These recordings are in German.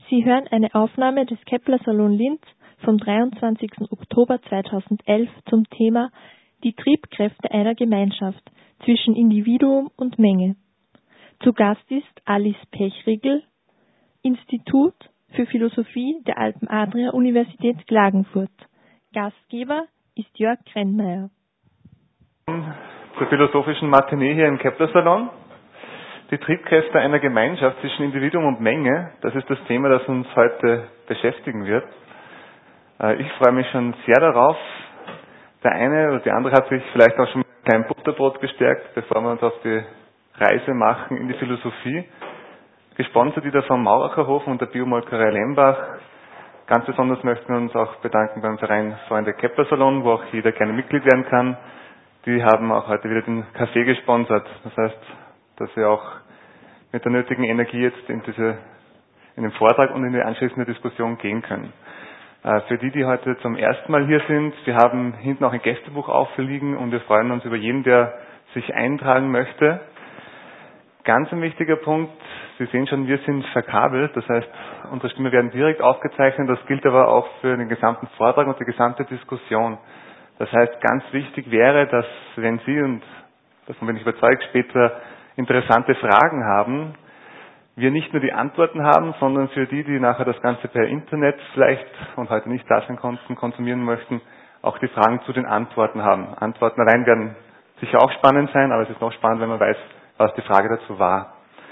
Sie hören eine Aufnahme des Kepler Salon Linz vom 23. Oktober 2011 zum Thema Die Triebkräfte einer Gemeinschaft zwischen Individuum und Menge. Zu Gast ist Alice Pechriegel, Institut für Philosophie der Alpen-Adria-Universität Klagenfurt. Gastgeber ist Jörg Krennmeier. Zur philosophischen Matinee hier im Kepler Salon. Die Triebkräfte einer Gemeinschaft zwischen Individuum und Menge, das ist das Thema, das uns heute beschäftigen wird. Ich freue mich schon sehr darauf. Der eine oder die andere hat sich vielleicht auch schon mit einem kleinen Butterbrot gestärkt, bevor wir uns auf die Reise machen in die Philosophie. Gesponsert wieder vom Mauracherhofen und der Biomolkerei Lembach. Ganz besonders möchten wir uns auch bedanken beim Verein Freunde Kepler Salon, wo auch jeder gerne Mitglied werden kann. Die haben auch heute wieder den Kaffee gesponsert. Das heißt, dass wir auch mit der nötigen Energie jetzt in den Vortrag und in die anschließende Diskussion gehen können. Für die heute zum ersten Mal hier sind, wir haben hinten auch ein Gästebuch aufliegen und wir freuen uns über jeden, der sich eintragen möchte. Ganz ein wichtiger Punkt, Sie sehen schon, wir sind verkabelt, das heißt, unsere Stimmen werden direkt aufgezeichnet, das gilt aber auch für den gesamten Vortrag und die gesamte Diskussion. Das heißt, ganz wichtig wäre, dass wenn Sie, und davon bin ich überzeugt, später interessante Fragen haben, wir nicht nur die Antworten haben, sondern für die nachher das Ganze per Internet vielleicht und heute nicht da sein konnten, konsumieren möchten, auch die Fragen zu den Antworten haben. Antworten allein werden sicher auch spannend sein, aber es ist noch spannend, wenn man weiß, was die Frage dazu war.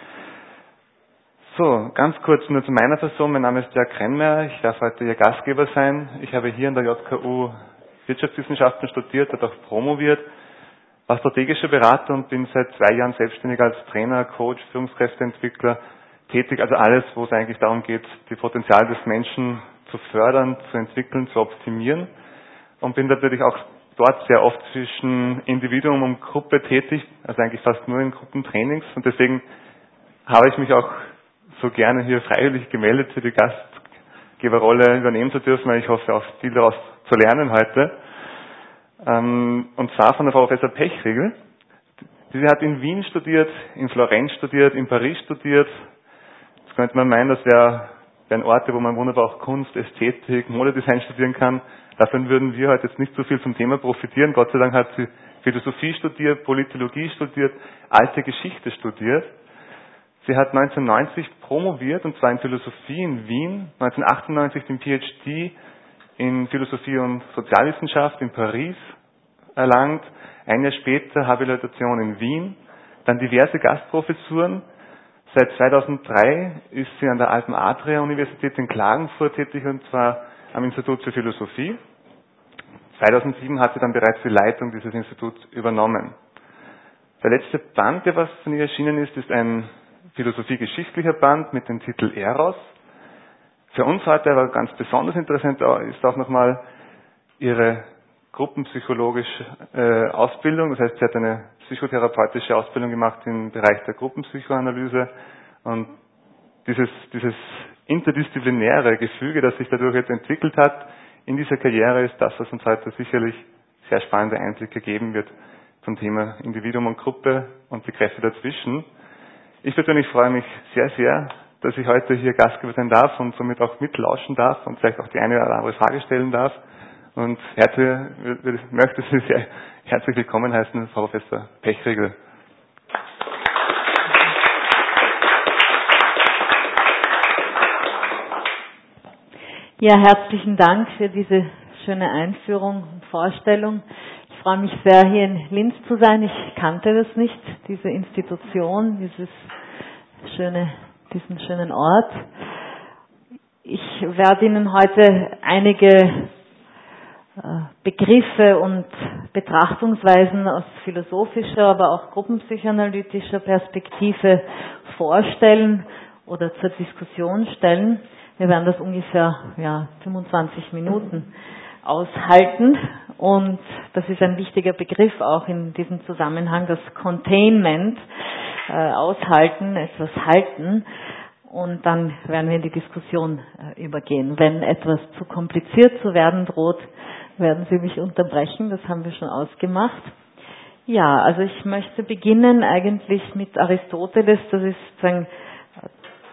So, ganz kurz nur zu meiner Person. Mein Name ist Jörg Krennmeier. Ich darf heute Ihr Gastgeber sein. Ich habe hier an der JKU Wirtschaftswissenschaften studiert, hat auch promoviert, war strategischer Berater und bin seit 2 Jahren selbstständig als Trainer, Coach, Führungskräfteentwickler tätig. Also alles, wo es eigentlich darum geht, die Potenziale des Menschen zu fördern, zu entwickeln, zu optimieren. Und bin natürlich auch dort sehr oft zwischen Individuum und Gruppe tätig, also eigentlich fast nur in Gruppentrainings. Und deswegen habe ich mich auch so gerne hier freiwillig gemeldet, für die Gastgeberrolle übernehmen zu dürfen, weil ich hoffe, auch viel daraus zu lernen heute. Und zwar von der Frau Professor Pechriegel. Sie hat in Wien studiert, in Florenz studiert, in Paris studiert. Jetzt könnte man meinen, das wären Orte, wo man wunderbar auch Kunst, Ästhetik, Modedesign studieren kann. Davon würden wir heute jetzt nicht so viel zum Thema profitieren. Gott sei Dank hat sie Philosophie studiert, Politologie studiert, alte Geschichte studiert. Sie hat 1990 promoviert, und zwar in Philosophie in Wien, 1998 den PhD in Philosophie und Sozialwissenschaft in Paris erlangt, ein Jahr später Habilitation in Wien, dann diverse Gastprofessuren. Seit 2003 ist sie an der Alpen-Adria-Universität in Klagenfurt tätig, und zwar am Institut für Philosophie. 2007 hat sie dann bereits die Leitung dieses Instituts übernommen. Der letzte Band, der was von ihr erschienen ist ein philosophiegeschichtlicher Band mit dem Titel Eros. Für uns heute aber ganz besonders interessant ist auch nochmal ihre gruppenpsychologische Ausbildung. Das heißt, sie hat eine psychotherapeutische Ausbildung gemacht im Bereich der Gruppenpsychoanalyse. Und dieses interdisziplinäre Gefüge, das sich dadurch jetzt entwickelt hat in dieser Karriere, ist das, was uns heute sicherlich sehr spannende Einblicke geben wird zum Thema Individuum und Gruppe und die Kräfte dazwischen. Ich persönlich freue mich sehr, sehr, dass ich heute hier Gastgeber sein darf und somit auch mitlauschen darf und vielleicht auch die eine oder andere Frage stellen darf. Und möchte Sie sehr herzlich willkommen heißen, Frau Professor Pechriegel. Ja, herzlichen Dank für diese schöne Einführung und Vorstellung. Ich freue mich sehr, hier in Linz zu sein. Ich kannte das nicht, diese Institution, diesen schönen Ort. Ich werde Ihnen heute einige Begriffe und Betrachtungsweisen aus philosophischer, aber auch gruppenpsychoanalytischer Perspektive vorstellen oder zur Diskussion stellen. Wir werden das ungefähr 25 Minuten aushalten, und das ist ein wichtiger Begriff auch in diesem Zusammenhang, das Containment, aushalten, etwas halten, und dann werden wir in die Diskussion übergehen. Wenn etwas zu kompliziert zu werden droht, werden Sie mich unterbrechen, das haben wir schon ausgemacht. Ja, also ich möchte beginnen eigentlich mit Aristoteles, das ist sozusagen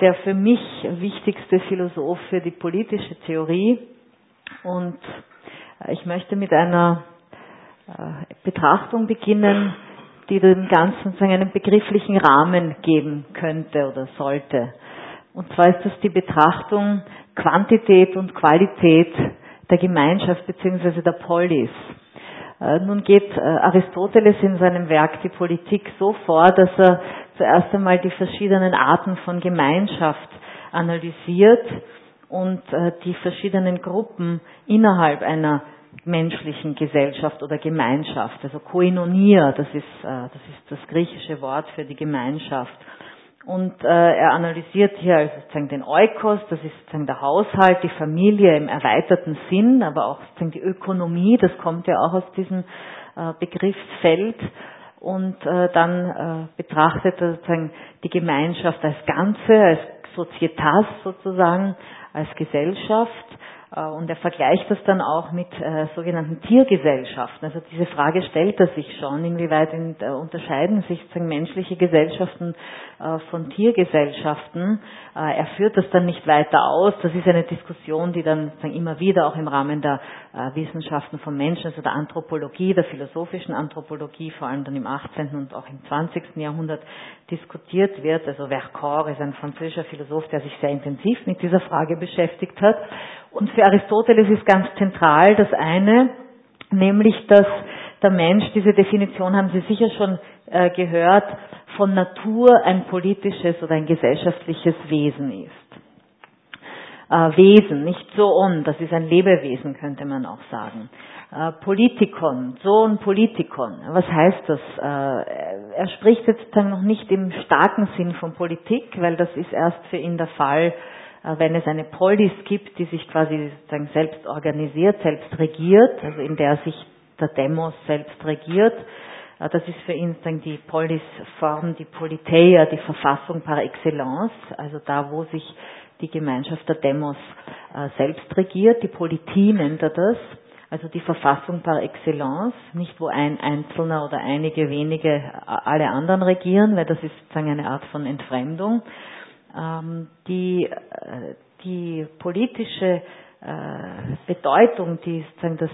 der für mich wichtigste Philosoph für die politische Theorie. Und ich möchte mit einer Betrachtung beginnen, die dem Ganzen sozusagen einen begrifflichen Rahmen geben könnte oder sollte. Und zwar ist das die Betrachtung Quantität und Qualität der Gemeinschaft bzw. der Polis. Nun geht Aristoteles in seinem Werk Die Politik so vor, dass er zuerst einmal die verschiedenen Arten von Gemeinschaft analysiert und die verschiedenen Gruppen innerhalb einer menschlichen Gesellschaft oder Gemeinschaft, also Koinonia, das ist das griechische Wort für die Gemeinschaft. Und er analysiert hier also sozusagen den Oikos, das ist sozusagen der Haushalt, die Familie im erweiterten Sinn, aber auch sozusagen die Ökonomie, das kommt ja auch aus diesem Begriffsfeld. Und dann betrachtet er sozusagen die Gemeinschaft als Ganze, als Societas sozusagen, als Gesellschaft. Und er vergleicht das dann auch mit sogenannten Tiergesellschaften. Also diese Frage stellt er sich schon, inwieweit unterscheiden sich sozusagen menschliche Gesellschaften von Tiergesellschaften. Er führt das dann nicht weiter aus. Das ist eine Diskussion, die dann sozusagen immer wieder auch im Rahmen der Wissenschaften von Menschen, also der Anthropologie, der philosophischen Anthropologie, vor allem dann im 18. und auch im 20. Jahrhundert diskutiert wird. Also Vercors ist ein französischer Philosoph, der sich sehr intensiv mit dieser Frage beschäftigt hat. Und für Aristoteles ist ganz zentral das eine, nämlich, dass der Mensch, diese Definition haben Sie sicher schon gehört, von Natur ein politisches oder ein gesellschaftliches Wesen ist. Wesen, nicht Zoon, das ist ein Lebewesen, könnte man auch sagen. Politikon, Zoon Politikon, was heißt das? Er spricht jetzt dann noch nicht im starken Sinn von Politik, weil das ist erst für ihn der Fall, wenn es eine Polis gibt, die sich quasi sozusagen selbst organisiert, selbst regiert, also in der sich der Demos selbst regiert. Das ist für ihn sozusagen die Polisform, die Politeia, die Verfassung par excellence, also da, wo sich die Gemeinschaft der Demos selbst regiert. Die Politie nennt er das, also die Verfassung par excellence, nicht wo ein Einzelner oder einige wenige alle anderen regieren, weil das ist sozusagen eine Art von Entfremdung. Die politische Bedeutung, die sozusagen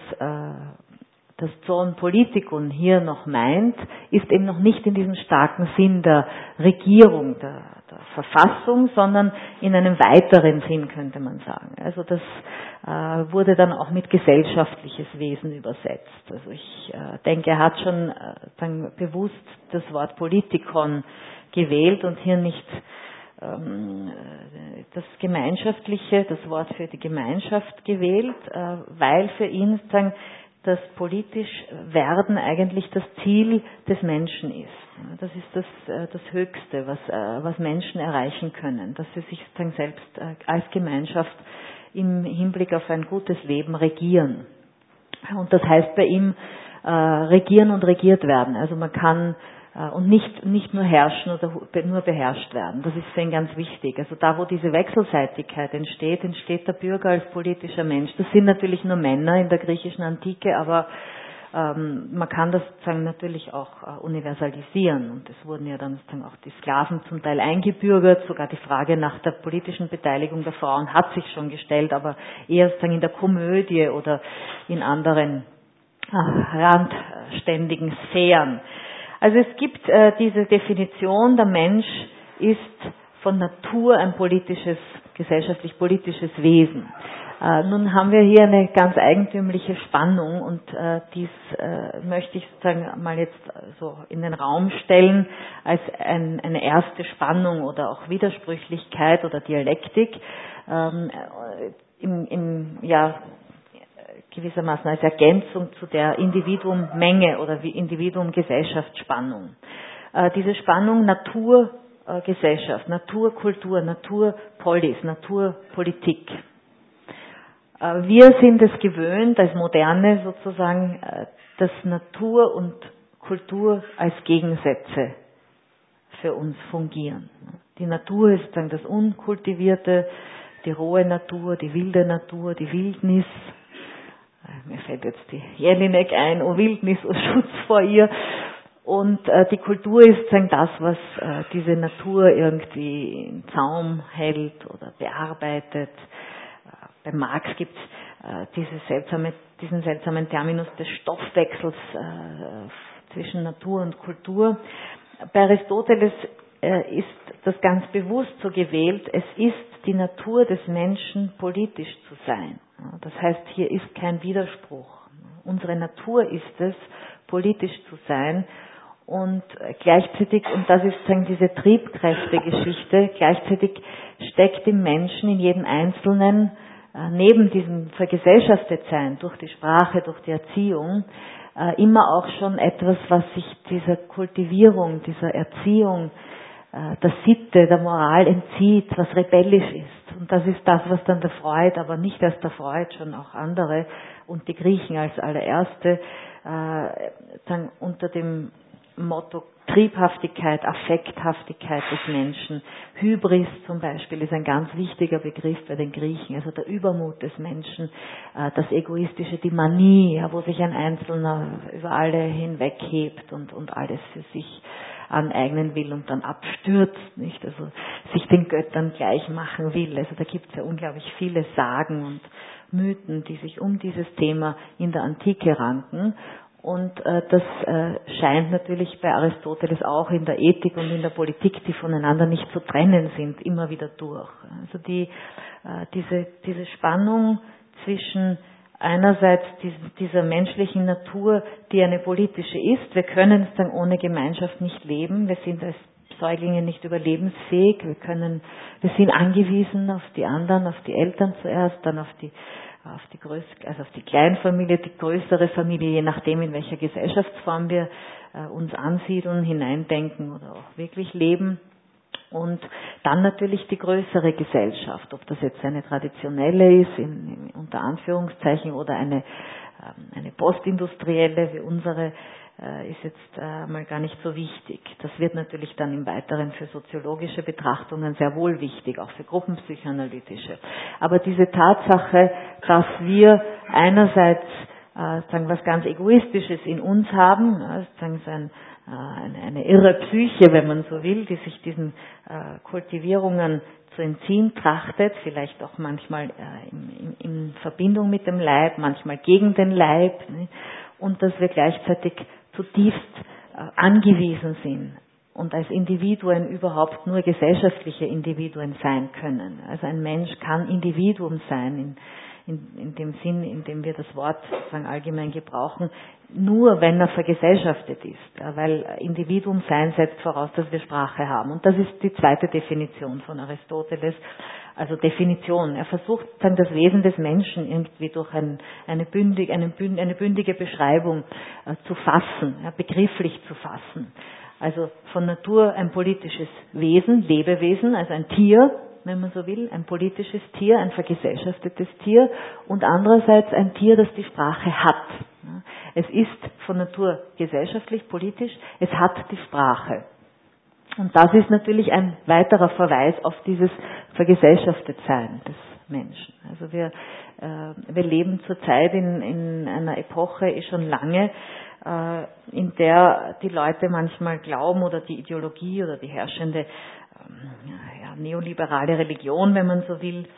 das Zoon Politikon hier noch meint, ist eben noch nicht in diesem starken Sinn der Regierung, der Verfassung, sondern in einem weiteren Sinn, könnte man sagen. Also das wurde dann auch mit gesellschaftliches Wesen übersetzt. Also ich denke, er hat schon dann bewusst das Wort Politikon gewählt und hier nicht das Gemeinschaftliche, das Wort für die Gemeinschaft gewählt, weil für ihn sozusagen das politisch Werden eigentlich das Ziel des Menschen ist. Das ist das Höchste, was Menschen erreichen können, dass sie sich sozusagen selbst als Gemeinschaft im Hinblick auf ein gutes Leben regieren. Und das heißt bei ihm regieren und regiert werden. Also man kann und nicht nur herrschen oder nur beherrscht werden. Das ist für ihn ganz wichtig. Also da, wo diese Wechselseitigkeit entsteht der Bürger als politischer Mensch. Das sind natürlich nur Männer in der griechischen Antike, aber man kann das sozusagen natürlich auch universalisieren. Und es wurden ja dann sozusagen auch die Sklaven zum Teil eingebürgert. Sogar die Frage nach der politischen Beteiligung der Frauen hat sich schon gestellt, aber eher sozusagen in der Komödie oder in anderen randständigen Sphären. Also es gibt diese Definition, der Mensch ist von Natur ein gesellschaftlich-politisches Wesen. Nun haben wir hier eine ganz eigentümliche Spannung und dies möchte ich sozusagen mal jetzt so in den Raum stellen als eine erste Spannung oder auch Widersprüchlichkeit oder Dialektik gewissermaßen als Ergänzung zu der Individuum-Menge oder Individuum-Gesellschaftsspannung. Diese Spannung Natur-Gesellschaft, Natur-Kultur, Natur-Polis, Natur-Politik. Wir sind es gewöhnt, als Moderne sozusagen, dass Natur und Kultur als Gegensätze für uns fungieren. Die Natur ist sozusagen das Unkultivierte, die rohe Natur, die wilde Natur, die Wildnis. Mir fällt jetzt die Jelinek ein, o Wildnis, o Schutz vor ihr. Und die Kultur ist sozusagen das, was diese Natur irgendwie in Zaum hält oder bearbeitet. Bei Marx gibt es diesen seltsamen Terminus des Stoffwechsels zwischen Natur und Kultur. Bei Aristoteles ist das ganz bewusst so gewählt, es ist die Natur des Menschen, politisch zu sein. Das heißt, hier ist kein Widerspruch. Unsere Natur ist es, politisch zu sein. Und gleichzeitig, und das ist sozusagen diese Triebkräftegeschichte, gleichzeitig steckt im Menschen, in jedem Einzelnen, neben diesem Vergesellschaftetsein durch die Sprache, durch die Erziehung, immer auch schon etwas, was sich dieser Kultivierung, dieser Erziehung, der Sitte, der Moral entzieht, was rebellisch ist. Und das ist das, was dann der Freud, aber nicht erst der Freud, schon auch andere und die Griechen als allererste, dann unter dem Motto Triebhaftigkeit, Affekthaftigkeit des Menschen. Hybris zum Beispiel ist ein ganz wichtiger Begriff bei den Griechen, also der Übermut des Menschen, das Egoistische, die Manie, wo sich ein Einzelner über alle hinweghebt und alles für sich aneignen will und dann abstürzt, nicht? Also sich den Göttern gleich machen will. Also da gibt es ja unglaublich viele Sagen und Mythen, die sich um dieses Thema in der Antike ranken. Und das scheint natürlich bei Aristoteles auch in der Ethik und in der Politik, die voneinander nicht zu trennen sind, immer wieder durch. Also diese Spannung zwischen einerseits dieser menschlichen Natur, die eine politische ist. Wir können sozusagen ohne Gemeinschaft nicht leben. Wir sind als Säuglinge nicht überlebensfähig. Wir sind angewiesen auf die anderen, auf die Eltern zuerst, dann auf die Kleinfamilie, die größere Familie, je nachdem, in welcher Gesellschaftsform wir uns ansiedeln, hineindenken oder auch wirklich leben. Und dann natürlich die größere Gesellschaft, ob das jetzt eine traditionelle ist, unter Anführungszeichen, oder eine postindustrielle wie unsere, ist jetzt mal gar nicht so wichtig. Das wird natürlich dann im Weiteren für soziologische Betrachtungen sehr wohl wichtig, auch für gruppenpsychoanalytische. Aber diese Tatsache, dass wir einerseits sagen was ganz Egoistisches in uns haben, sagen so eine irre Psyche, wenn man so will, die sich diesen Kultivierungen zu entziehen trachtet, vielleicht auch manchmal in Verbindung mit dem Leib, manchmal gegen den Leib, ne? Und dass wir gleichzeitig zutiefst angewiesen sind und als Individuen überhaupt nur gesellschaftliche Individuen sein können. Also ein Mensch kann Individuum sein, in dem Sinn, in dem wir das Wort sozusagen allgemein gebrauchen, nur wenn er vergesellschaftet ist, weil Individuum sein setzt voraus, dass wir Sprache haben. Und das ist die zweite Definition von Aristoteles, also Definition. Er versucht dann das Wesen des Menschen irgendwie durch eine bündige Beschreibung zu fassen, begrifflich zu fassen. Also von Natur ein politisches Wesen, Lebewesen, also ein Tier, wenn man so will, ein politisches Tier, ein vergesellschaftetes Tier und andererseits ein Tier, das die Sprache hat. Es ist von Natur gesellschaftlich, politisch, es hat die Sprache. Und das ist natürlich ein weiterer Verweis auf dieses Vergesellschaftetsein des Menschen. Also wir leben zurzeit in einer Epoche, schon lange, in der die Leute manchmal glauben oder die Ideologie oder die herrschende neoliberale Religion, wenn man so will,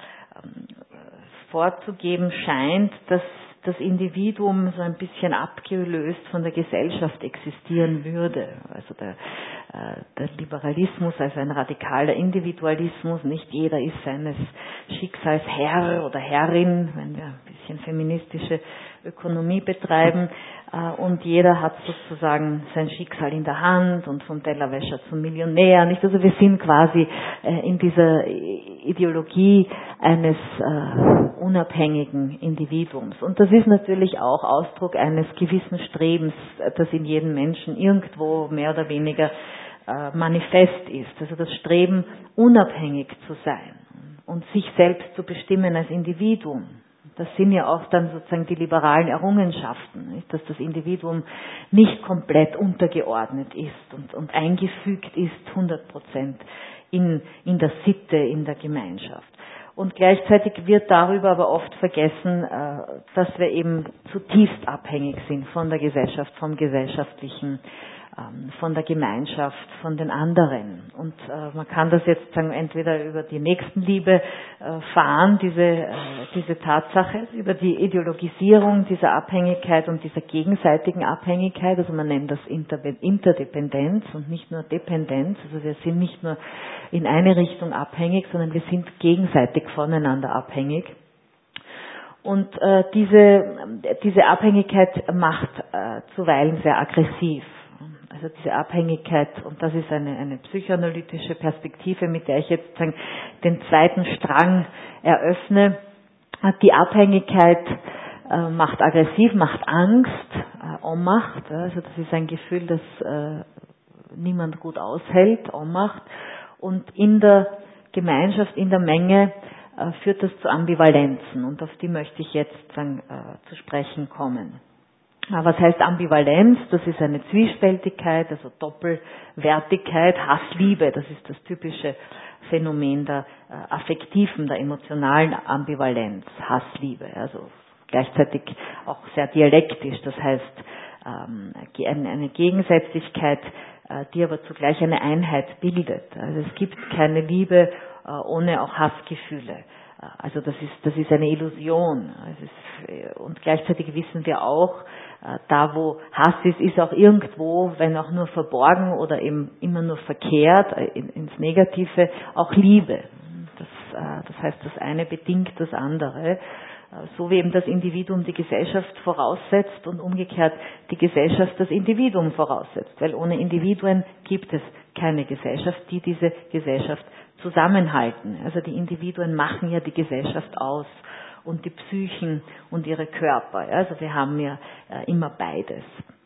vorzugeben scheint, dass das Individuum so ein bisschen abgelöst von der Gesellschaft existieren würde. Also der Liberalismus als ein radikaler Individualismus, nicht jeder ist seines Schicksals Herr oder Herrin, wenn wir ein bisschen feministische Ökonomie betreiben, und jeder hat sozusagen sein Schicksal in der Hand und vom Tellerwäscher zum Millionär, nicht? Also wir sind quasi in dieser Ideologie eines unabhängigen Individuums. Und das ist natürlich auch Ausdruck eines gewissen Strebens, das in jedem Menschen irgendwo mehr oder weniger manifest ist. Also das Streben, unabhängig zu sein und sich selbst zu bestimmen als Individuum. Das sind ja auch dann sozusagen die liberalen Errungenschaften, nicht? Dass das Individuum nicht komplett untergeordnet ist und eingefügt ist 100% in der Sitte, in der Gemeinschaft. Und gleichzeitig wird darüber aber oft vergessen, dass wir eben zutiefst abhängig sind von der Gesellschaft, vom gesellschaftlichen von der Gemeinschaft, von den anderen. Und man kann das jetzt sagen, entweder über die Nächstenliebe fahren, diese Tatsache, über die Ideologisierung dieser Abhängigkeit und dieser gegenseitigen Abhängigkeit, also man nennt das Interdependenz und nicht nur Dependenz, also wir sind nicht nur in eine Richtung abhängig, sondern wir sind gegenseitig voneinander abhängig. Und diese Abhängigkeit macht zuweilen sehr aggressiv. Also diese Abhängigkeit, und das ist eine psychoanalytische Perspektive, mit der ich jetzt sozusagen den zweiten Strang eröffne. Die Abhängigkeit macht aggressiv, macht Angst, Ohnmacht. Also das ist ein Gefühl, das niemand gut aushält, Ohnmacht. Und in der Gemeinschaft, in der Menge führt das zu Ambivalenzen. Und auf die möchte ich jetzt zu sprechen kommen. Was heißt Ambivalenz? Das ist eine Zwiespältigkeit, also Doppelwertigkeit, Hass-Liebe. Das ist das typische Phänomen der affektiven, der emotionalen Ambivalenz, Hass-Liebe. Also gleichzeitig auch sehr dialektisch. Das heißt eine Gegensätzlichkeit, die aber zugleich eine Einheit bildet. Also es gibt keine Liebe ohne auch Hassgefühle. Also das ist eine Illusion. Und gleichzeitig wissen wir auch, da wo Hass ist auch irgendwo, wenn auch nur verborgen oder eben immer nur verkehrt, ins Negative, auch Liebe. Das heißt, das eine bedingt das andere. So wie eben das Individuum die Gesellschaft voraussetzt und umgekehrt die Gesellschaft das Individuum voraussetzt. Weil ohne Individuen gibt es keine Gesellschaft, die diese Gesellschaft zusammenhalten. Also die Individuen machen ja die Gesellschaft aus und die Psychen und ihre Körper. Also wir haben ja immer beides.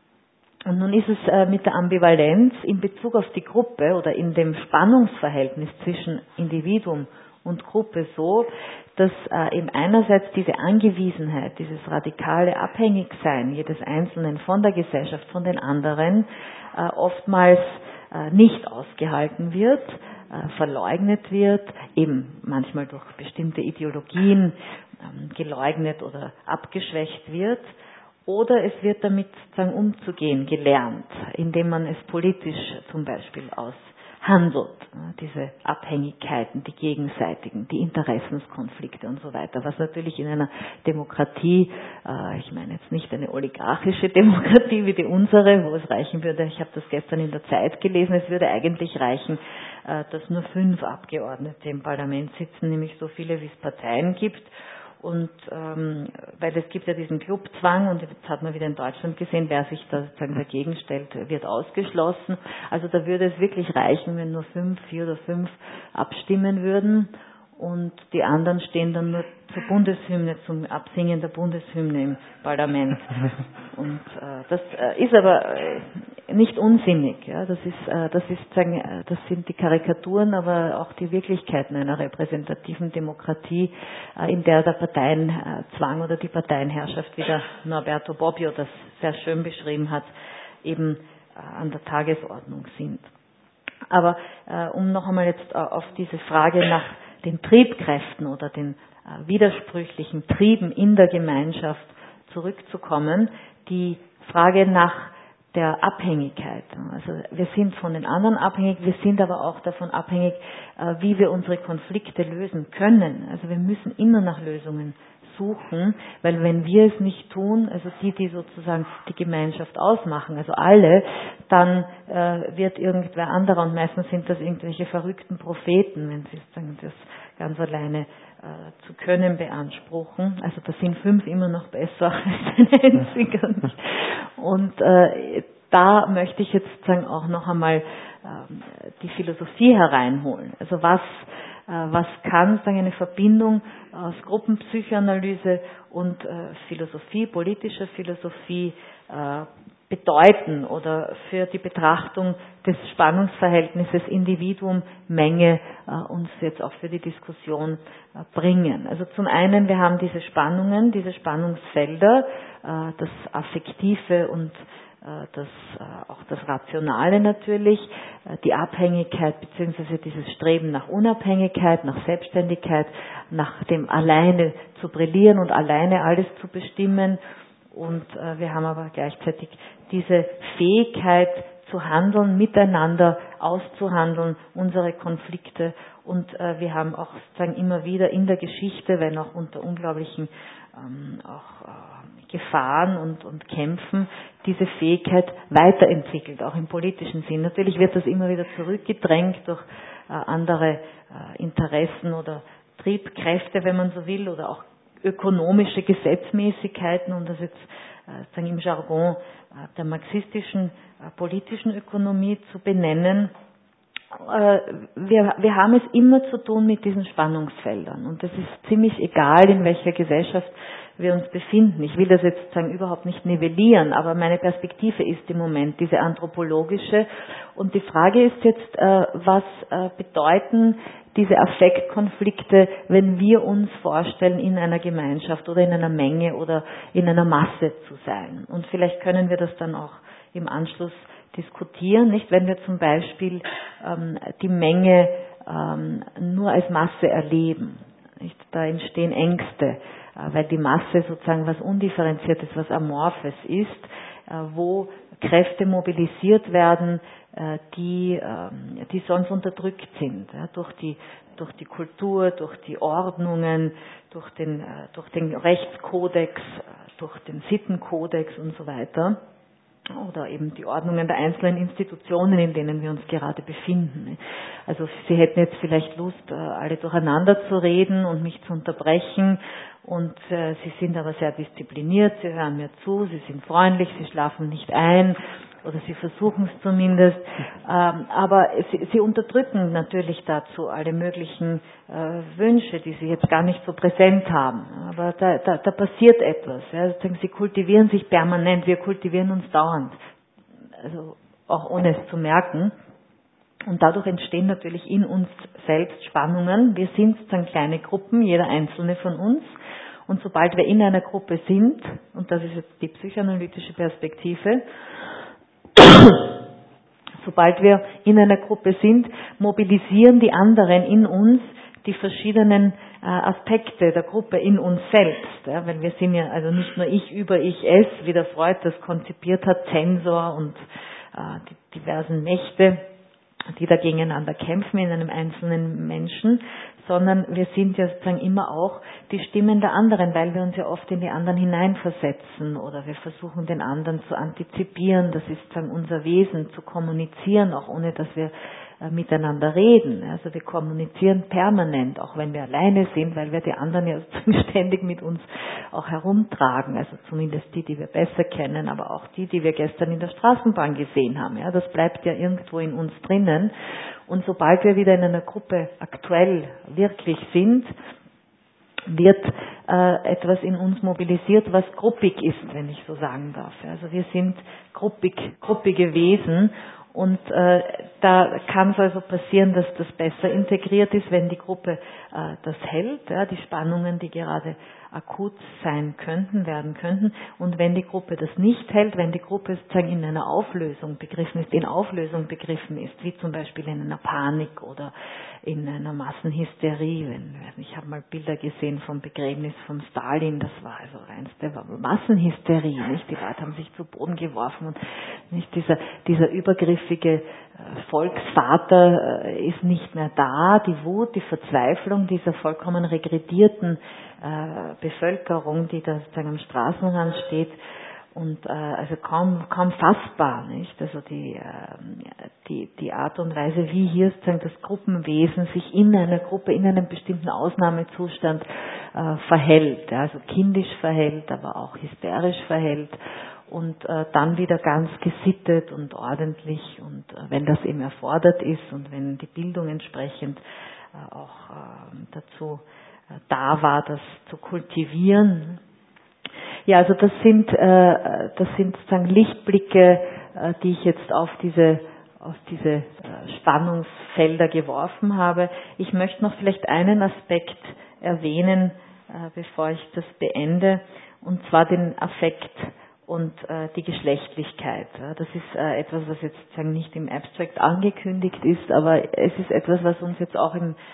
Und nun ist es mit der Ambivalenz in Bezug auf die Gruppe oder in dem Spannungsverhältnis zwischen Individuum und Gruppe so, dass eben einerseits diese Angewiesenheit, dieses radikale Abhängigsein jedes Einzelnen von der Gesellschaft, von den anderen, oftmals nicht ausgehalten wird, verleugnet wird, eben manchmal durch bestimmte Ideologien geleugnet oder abgeschwächt wird, oder es wird damit sozusagen umzugehen gelernt, indem man es politisch zum Beispiel aushandelt, diese Abhängigkeiten, die gegenseitigen, die Interessenskonflikte und so weiter, was natürlich in einer Demokratie, ich meine jetzt nicht eine oligarchische Demokratie wie die unsere, wo es reichen würde, ich habe das gestern in der Zeit gelesen, es würde eigentlich reichen, dass nur 5 Abgeordnete im Parlament sitzen, nämlich so viele, wie es Parteien gibt. Und weil es gibt ja diesen Clubzwang und jetzt hat man wieder in Deutschland gesehen, wer sich da sozusagen dagegen stellt, wird ausgeschlossen. Also da würde es wirklich reichen, wenn nur 4 oder 5 abstimmen würden und die anderen stehen dann nur zur Bundeshymne, zum Absingen der Bundeshymne im Parlament. Und das ist aber nicht unsinnig. Ja? Das sind die Karikaturen, aber auch die Wirklichkeiten einer repräsentativen Demokratie, in der der Parteienzwang oder die Parteienherrschaft, wie der Norberto Bobbio das sehr schön beschrieben hat, eben an der Tagesordnung sind. Aber um noch einmal jetzt auf diese Frage nach den Triebkräften oder den widersprüchlichen Trieben in der Gemeinschaft zurückzukommen, die Frage nach der Abhängigkeit. Also wir sind von den anderen abhängig, wir sind aber auch davon abhängig, wie wir unsere Konflikte lösen können. Also wir müssen immer nach Lösungen suchen, weil wenn wir es nicht tun, also die sozusagen die Gemeinschaft ausmachen, also alle, dann wird irgendwer anderer, und meistens sind das irgendwelche verrückten Propheten, wenn sie sagen, das ganz alleine zu können beanspruchen. Also da sind 5 immer noch besser als ein einziger. Und da möchte ich jetzt sozusagen auch noch einmal die Philosophie hereinholen. Also was kann sozusagen eine Verbindung aus Gruppenpsychoanalyse und Philosophie, politischer Philosophie bedeuten oder für die Betrachtung des Spannungsverhältnisses Individuum-Menge uns jetzt auch für die Diskussion bringen. Also zum einen, wir haben diese Spannungen, diese Spannungsfelder, das Affektive und auch das Rationale natürlich, die Abhängigkeit bzw. dieses Streben nach Unabhängigkeit, nach Selbstständigkeit, nach dem alleine zu brillieren und alleine alles zu bestimmen. Und wir haben aber gleichzeitig diese Fähigkeit zu handeln, miteinander auszuhandeln, unsere Konflikte. Und wir haben auch sozusagen immer wieder in der Geschichte, wenn auch unter unglaublichen Gefahren und Kämpfen, diese Fähigkeit weiterentwickelt, auch im politischen Sinn. Natürlich wird das immer wieder zurückgedrängt durch andere Interessen oder Triebkräfte, wenn man so will, oder auch ökonomische Gesetzmäßigkeiten, und das jetzt sozusagen im Jargon der marxistischen politischen Ökonomie zu benennen. Wir haben es immer zu tun mit diesen Spannungsfeldern, und es ist ziemlich egal, in welcher Gesellschaft wir uns befinden. Ich will das jetzt sozusagen überhaupt nicht nivellieren, aber meine Perspektive ist im Moment diese anthropologische, und die Frage ist jetzt, was bedeuten diese Affektkonflikte, wenn wir uns vorstellen, in einer Gemeinschaft oder in einer Menge oder in einer Masse zu sein. Und vielleicht können wir das dann auch im Anschluss diskutieren, nicht? Wenn wir zum Beispiel die Menge nur als Masse erleben, nicht? Da entstehen Ängste, weil die Masse sozusagen was Undifferenziertes, was Amorphes ist, wo Kräfte mobilisiert werden, die sonst unterdrückt sind, ja, durch die Kultur, durch die Ordnungen, durch den Rechtskodex, durch den Sittenkodex und so weiter. Oder eben die Ordnungen der einzelnen Institutionen, in denen wir uns gerade befinden. Also Sie hätten jetzt vielleicht Lust, alle durcheinander zu reden und mich zu unterbrechen, und Sie sind aber sehr diszipliniert, Sie hören mir zu, Sie sind freundlich, Sie schlafen nicht ein, oder Sie versuchen es zumindest, aber Sie unterdrücken natürlich dazu alle möglichen Wünsche, die Sie jetzt gar nicht so präsent haben. Aber da passiert etwas. Ja. Sie kultivieren sich permanent, wir kultivieren uns dauernd, also auch ohne es zu merken. Und dadurch entstehen natürlich in uns selbst Spannungen. Wir sind sozusagen kleine Gruppen, jeder einzelne von uns. Und sobald wir in einer Gruppe sind, und das ist jetzt die psychoanalytische Perspektive, sobald wir in einer Gruppe sind, mobilisieren die anderen in uns die verschiedenen Aspekte der Gruppe in uns selbst. Ja, weil wir sind ja also nicht nur ich über ich es, wie der Freud das konzipiert hat, Zensor und die diversen Mächte, die da gegeneinander kämpfen in einem einzelnen Menschen, sondern wir sind ja sozusagen immer auch die Stimmen der anderen, weil wir uns ja oft in die anderen hineinversetzen oder wir versuchen, den anderen zu antizipieren. Das ist sozusagen unser Wesen, zu kommunizieren, auch ohne dass wir miteinander reden. Also wir kommunizieren permanent, auch wenn wir alleine sind, weil wir die anderen ja ständig mit uns auch herumtragen. Also zumindest die wir besser kennen, aber auch die wir gestern in der Straßenbahn gesehen haben. Ja, das bleibt ja irgendwo in uns drinnen. Und sobald wir wieder in einer Gruppe aktuell wirklich sind, wird etwas in uns mobilisiert, was gruppig ist, wenn ich so sagen darf. Also wir sind gruppige Wesen. Und da kann es also passieren, dass das besser integriert ist, wenn die Gruppe das hält, ja, die Spannungen, die gerade akut sein könnten, werden könnten. Und wenn die Gruppe das nicht hält, wenn die Gruppe sozusagen in einer Auflösung begriffen ist, wie zum Beispiel in einer Panik oder in einer Massenhysterie. Ich habe mal Bilder gesehen vom Begräbnis von Stalin, das war also reinste Massenhysterie, nicht? Die Leute haben sich zu Boden geworfen und nicht dieser übergriffige Volksvater ist nicht mehr da. Die Wut, die Verzweiflung dieser vollkommen regredierten Bevölkerung, die da sozusagen am Straßenrand steht, und also kaum fassbar, nicht? Also die Art und Weise, wie hier sozusagen das Gruppenwesen sich in einer Gruppe, in einem bestimmten Ausnahmezustand verhält, ja, also kindisch verhält, aber auch hysterisch verhält und dann wieder ganz gesittet und ordentlich, und wenn das eben erfordert ist und wenn die Bildung entsprechend auch dazu da war, das zu kultivieren. Ja, also das sind sozusagen Lichtblicke, die ich jetzt auf diese Spannungsfelder geworfen habe. Ich möchte noch vielleicht einen Aspekt erwähnen, bevor ich das beende, und zwar den Affekt und die Geschlechtlichkeit. Das ist etwas, was jetzt sozusagen nicht im Abstract angekündigt ist, aber es ist etwas, was uns jetzt auch im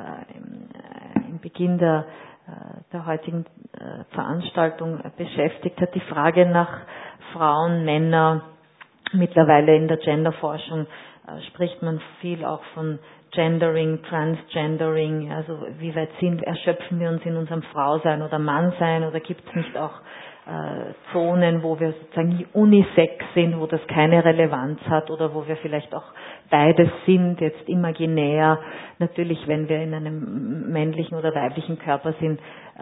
Beginn der heutigen Veranstaltung beschäftigt hat, die Frage nach Frauen, Männer, mittlerweile in der Genderforschung spricht man viel auch von Gendering, Transgendering, also wie weit erschöpfen wir uns in unserem Frausein oder Mannsein, oder gibt es nicht auch Zonen, wo wir sozusagen unisex sind, wo das keine Relevanz hat, oder wo wir vielleicht auch beides sind, jetzt imaginär. Natürlich, wenn wir in einem männlichen oder weiblichen Körper sind,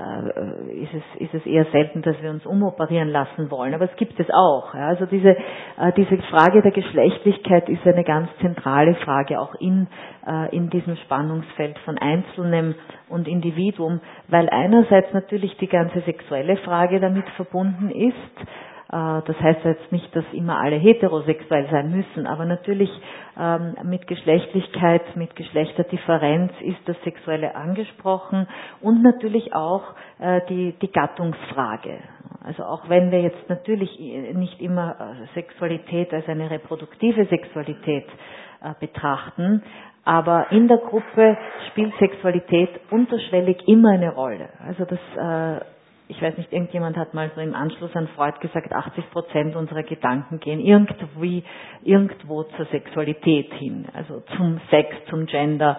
ist es eher selten, dass wir uns umoperieren lassen wollen. Aber es gibt es auch. Ja. Also diese Frage der Geschlechtlichkeit ist eine ganz zentrale Frage, auch in diesem Spannungsfeld von Einzelnem und Individuum, weil einerseits natürlich die ganze sexuelle Frage damit verbunden ist. Das heißt jetzt nicht, dass immer alle heterosexuell sein müssen, aber natürlich mit Geschlechtlichkeit, mit Geschlechterdifferenz ist das Sexuelle angesprochen, und natürlich auch die Gattungsfrage. Also auch wenn wir jetzt natürlich nicht immer Sexualität als eine reproduktive Sexualität betrachten, aber in der Gruppe spielt Sexualität unterschwellig immer eine Rolle. Also ich weiß nicht, irgendjemand hat mal so im Anschluss an Freud gesagt, 80% unserer Gedanken gehen irgendwo zur Sexualität hin, also zum Sex, zum Gender,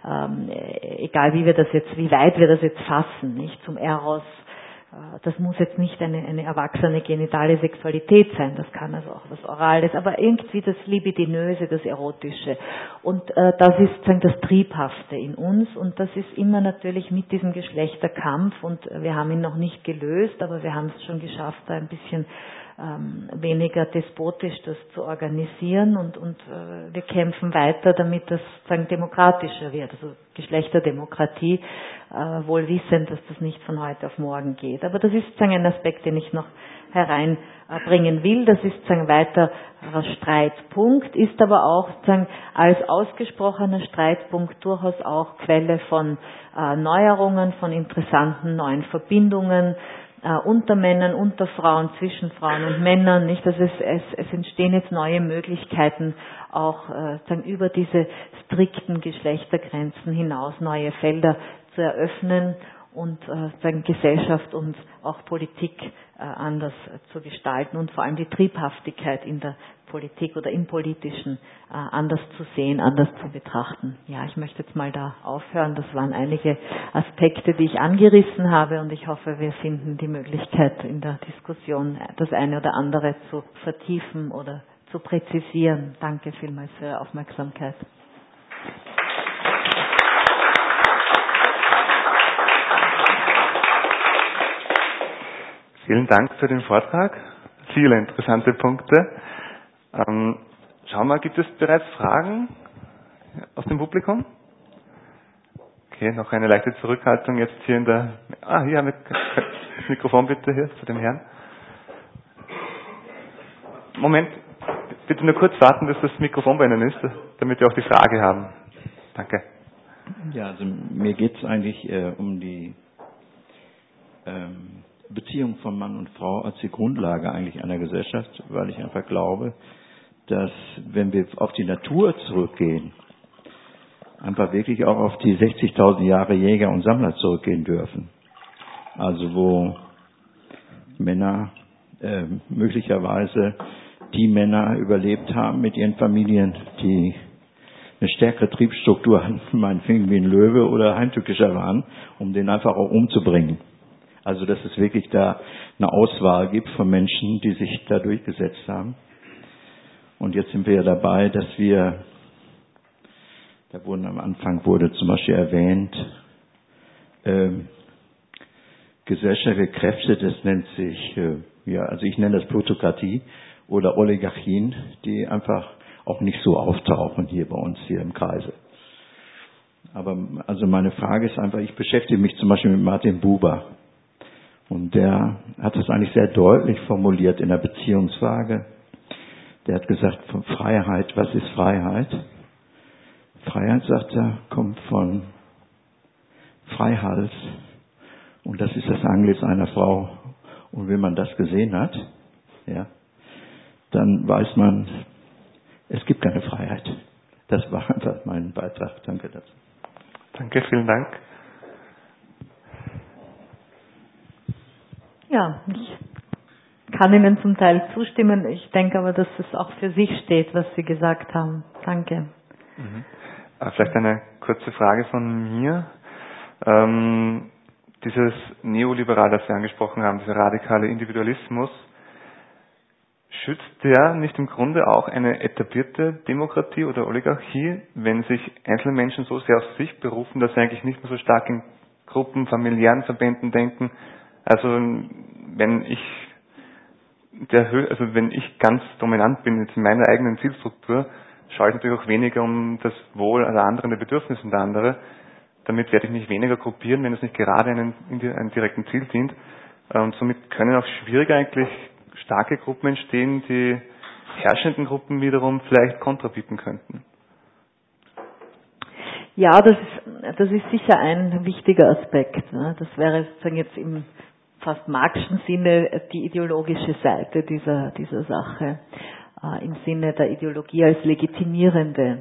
egal wie weit wir das jetzt fassen, nicht zum Eros. Das muss jetzt nicht eine erwachsene genitale Sexualität sein, das kann also auch was Orales, aber irgendwie das Libidinöse, das Erotische. Und das ist sozusagen das Triebhafte in uns, und das ist immer natürlich mit diesem Geschlechterkampf, und wir haben ihn noch nicht gelöst, aber wir haben es schon geschafft, da ein bisschen weniger despotisch das zu organisieren, und wir kämpfen weiter, damit das sozusagen demokratischer wird, also Geschlechterdemokratie, wohl wissend, dass das nicht von heute auf morgen geht. Aber das ist sozusagen ein Aspekt, den ich noch hereinbringen will. Das ist sozusagen weiterer Streitpunkt, ist aber auch sozusagen als ausgesprochener Streitpunkt durchaus auch Quelle von Neuerungen, von interessanten neuen Verbindungen, unter Männern, unter Frauen, zwischen Frauen und Männern, nicht? Also es entstehen jetzt neue Möglichkeiten, auch sagen, über diese strikten Geschlechtergrenzen hinaus neue Felder zu eröffnen und sagen, Gesellschaft und auch Politik anders zu gestalten und vor allem die Triebhaftigkeit in der Politik oder im Politischen anders zu sehen, anders zu betrachten. Ja, ich möchte jetzt mal da aufhören. Das waren einige Aspekte, die ich angerissen habe, und ich hoffe, wir finden die Möglichkeit in der Diskussion, das eine oder andere zu vertiefen oder zu präzisieren. Danke vielmals für Ihre Aufmerksamkeit. Vielen Dank für den Vortrag. Viele interessante Punkte. Schauen wir, gibt es bereits Fragen aus dem Publikum? Okay, noch eine leichte Zurückhaltung jetzt hier in der... hier haben wir das Mikrofon bitte hier zu dem Herrn. Moment, bitte nur kurz warten, bis das Mikrofon bei Ihnen ist, damit wir auch die Frage haben. Danke. Ja, also mir geht es eigentlich um die Beziehung von Mann und Frau als die Grundlage eigentlich einer Gesellschaft, weil ich einfach glaube, dass wenn wir auf die Natur zurückgehen, einfach wirklich auch auf die 60.000 Jahre Jäger und Sammler zurückgehen dürfen. Also wo Männer möglicherweise die Männer überlebt haben mit ihren Familien, die eine stärkere Triebstruktur hatten, meinetwegen wie ein Löwe oder heimtückischer waren, um den einfach auch umzubringen. Also dass es wirklich da eine Auswahl gibt von Menschen, die sich da durchgesetzt haben. Und jetzt sind wir ja dabei, dass wir, am Anfang wurde zum Beispiel erwähnt, gesellschaftliche Kräfte, das nennt sich, also ich nenne das Plutokratie oder Oligarchien, die einfach auch nicht so auftauchen hier bei uns hier im Kreise. Aber also meine Frage ist einfach, ich beschäftige mich zum Beispiel mit Martin Buber. Und der hat es eigentlich sehr deutlich formuliert in der Beziehungsfrage. Der hat gesagt, von Freiheit, was ist Freiheit? Freiheit, sagt er, kommt von Freihals. Und das ist das Antlitz einer Frau. Und wenn man das gesehen hat, ja, dann weiß man, es gibt keine Freiheit. Das war einfach mein Beitrag. Danke dazu. Danke, vielen Dank. Ja, ich kann Ihnen zum Teil zustimmen. Ich denke aber, dass es auch für sich steht, was Sie gesagt haben. Danke. Vielleicht eine kurze Frage von mir. Dieses Neoliberale, das Sie angesprochen haben, dieser radikale Individualismus, schützt der nicht im Grunde auch eine etablierte Demokratie oder Oligarchie, wenn sich einzelne Menschen so sehr auf sich berufen, dass sie eigentlich nicht mehr so stark in Gruppen, familiären Verbänden denken? Also wenn ich ganz dominant bin jetzt in meiner eigenen Zielstruktur, schaue ich natürlich auch weniger um das Wohl aller anderen, die Bedürfnisse der anderen. Damit werde ich mich weniger gruppieren, wenn es nicht gerade einem direkten Ziel dient. Und somit können auch schwierig eigentlich starke Gruppen entstehen, die herrschenden Gruppen wiederum vielleicht Kontra bieten könnten. Ja, das ist sicher ein wichtiger Aspekt. Ne? Das wäre sozusagen jetzt im fast Marxischen Sinne die ideologische Seite dieser Sache, im Sinne der Ideologie als legitimierende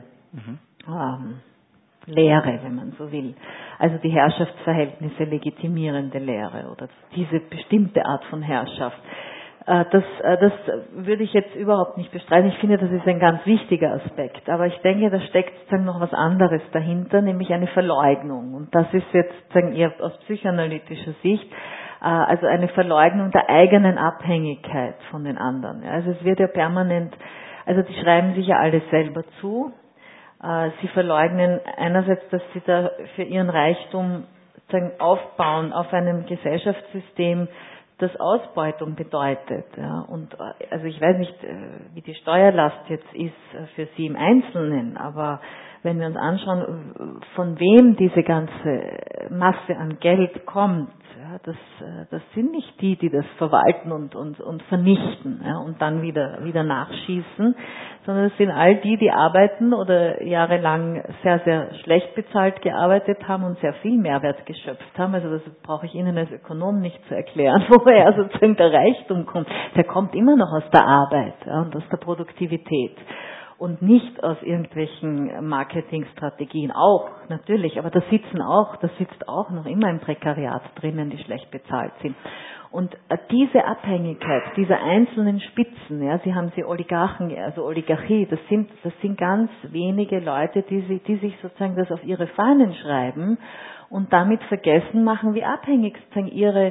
Lehre, wenn man so will. Also die Herrschaftsverhältnisse legitimierende Lehre oder diese bestimmte Art von Herrschaft. Das würde ich jetzt überhaupt nicht bestreiten. Ich finde, das ist ein ganz wichtiger Aspekt. Aber ich denke, da steckt sozusagen noch was anderes dahinter, nämlich eine Verleugnung. Und das ist jetzt sozusagen eher aus psychoanalytischer Sicht, also eine Verleugnung der eigenen Abhängigkeit von den anderen. Also es wird ja permanent, also die schreiben sich ja alles selber zu. Sie verleugnen einerseits, dass sie da für ihren Reichtum sozusagen aufbauen auf einem Gesellschaftssystem, das Ausbeutung bedeutet. Ja. Und also ich weiß nicht, wie die Steuerlast jetzt ist für Sie im Einzelnen, aber wenn wir uns anschauen, von wem diese ganze Masse an Geld kommt, ja, das sind nicht die das verwalten und vernichten, ja, und dann wieder nachschießen, sondern es sind all die arbeiten oder jahrelang sehr, sehr schlecht bezahlt gearbeitet haben und sehr viel Mehrwert geschöpft haben. Also das brauche ich Ihnen als Ökonom nicht zu erklären, woher sozusagen der Reichtum kommt. Der kommt immer noch aus der Arbeit, ja, und aus der Produktivität. Und nicht aus irgendwelchen Marketingstrategien. Auch, natürlich, aber das sitzt auch noch immer im Prekariat drinnen, die schlecht bezahlt sind. Und diese Abhängigkeit dieser einzelnen Spitzen, ja, Sie haben sie Oligarchen, also Oligarchie, das sind ganz wenige Leute, die sich sozusagen das auf ihre Fahnen schreiben und damit vergessen machen, wie abhängig sozusagen ihre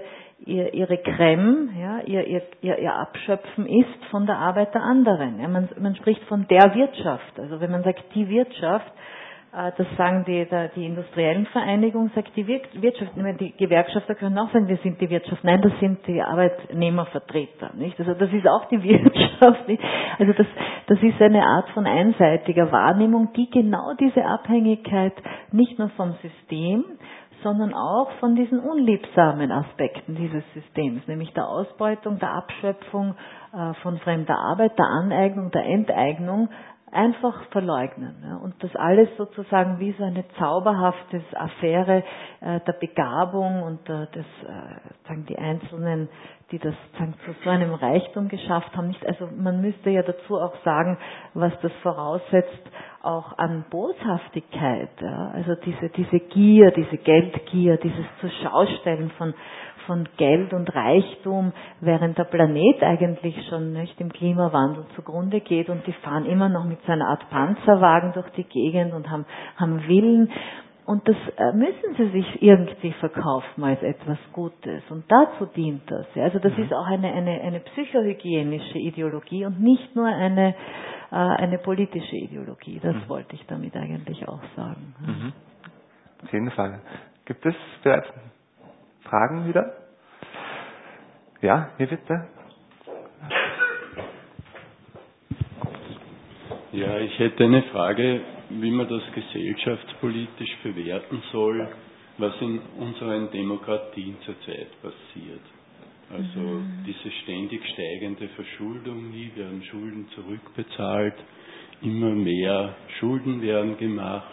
Creme, ja, ihr Abschöpfen ist von der Arbeit der anderen. Ja, man spricht von der Wirtschaft. Also wenn man sagt die Wirtschaft, das sagen die industriellen Vereinigungen, sagt die Wirtschaft. Die Gewerkschafter können auch sagen, wir sind die Wirtschaft. Nein, das sind die Arbeitnehmervertreter, nicht? Also das ist auch die Wirtschaft, nicht? Also das ist eine Art von einseitiger Wahrnehmung, die genau diese Abhängigkeit nicht nur vom System, sondern auch von diesen unliebsamen Aspekten dieses Systems, nämlich der Ausbeutung, der Abschöpfung von fremder Arbeit, der Aneignung, der Enteignung, einfach verleugnen. Ja. Und das alles sozusagen wie so eine zauberhafte Affäre der Begabung und sagen die Einzelnen, die das sagen, zu so einem Reichtum geschafft haben. Nicht, also man müsste ja dazu auch sagen, was das voraussetzt, auch an Boshaftigkeit. Ja. Also diese Gier, diese Geldgier, dieses Zurschaustellen von Geld und Reichtum, während der Planet eigentlich schon nicht im Klimawandel zugrunde geht und die fahren immer noch mit so einer Art Panzerwagen durch die Gegend und haben Villen. Und das müssen sie sich irgendwie verkaufen als etwas Gutes. Und dazu dient das. Ja. Also das ist auch eine psychohygienische Ideologie und nicht nur eine politische Ideologie. Das wollte ich damit eigentlich auch sagen. Mhm. Auf jeden Fall. Gibt es bereits Fragen wieder? Ja, hier bitte. Ja, ich hätte eine Frage, wie man das gesellschaftspolitisch bewerten soll, was in unseren Demokratien zurzeit passiert. Also diese ständig steigende Verschuldung, nie werden Schulden zurückbezahlt, immer mehr Schulden werden gemacht.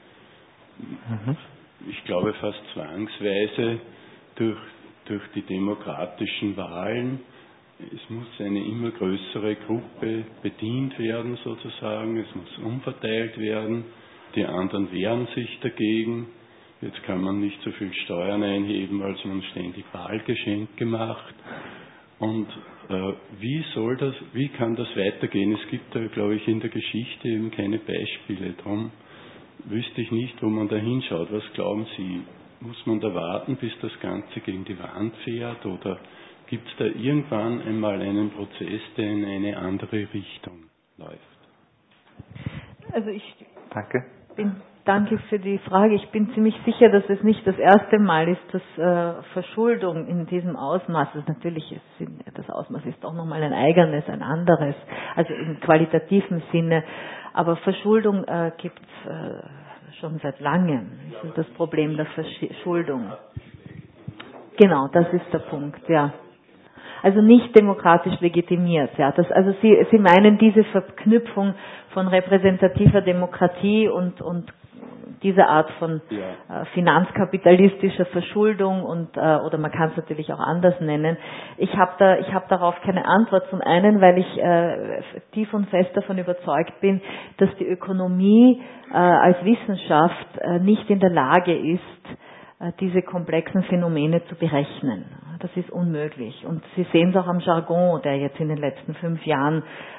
Ich glaube fast zwangsweise durch die demokratischen Wahlen. Es muss eine immer größere Gruppe bedient werden sozusagen, es muss umverteilt werden, die anderen wehren sich dagegen. Jetzt kann man nicht so viel Steuern einheben, als man ständig Wahlgeschenke macht. Und wie kann das weitergehen? Es gibt da, glaube ich, in der Geschichte eben keine Beispiele. Darum wüsste ich nicht, wo man da hinschaut. Was glauben Sie? Muss man da warten, bis das Ganze gegen die Wand fährt? Oder gibt es da irgendwann einmal einen Prozess, der in eine andere Richtung läuft? Also Danke. Danke für die Frage. Ich bin ziemlich sicher, dass es nicht das erste Mal ist, dass Verschuldung in diesem Ausmaß, das Ausmaß ist auch nochmal ein eigenes, ein anderes, also im qualitativen Sinne, aber Verschuldung gibt es schon seit langem. Das ist das Problem der Verschuldung. Genau, das ist der Punkt, ja. Also nicht demokratisch legitimiert, ja. Also Sie meinen diese Verknüpfung von repräsentativer Demokratie und diese Art von finanzkapitalistischer Verschuldung oder man kann es natürlich auch anders nennen. Ich habe darauf keine Antwort. Zum einen, weil ich tief und fest davon überzeugt bin, dass die Ökonomie als Wissenschaft nicht in der Lage ist, diese komplexen Phänomene zu berechnen. Das ist unmöglich. Und Sie sehen es auch am Jargon, der jetzt in den letzten 5 Jahren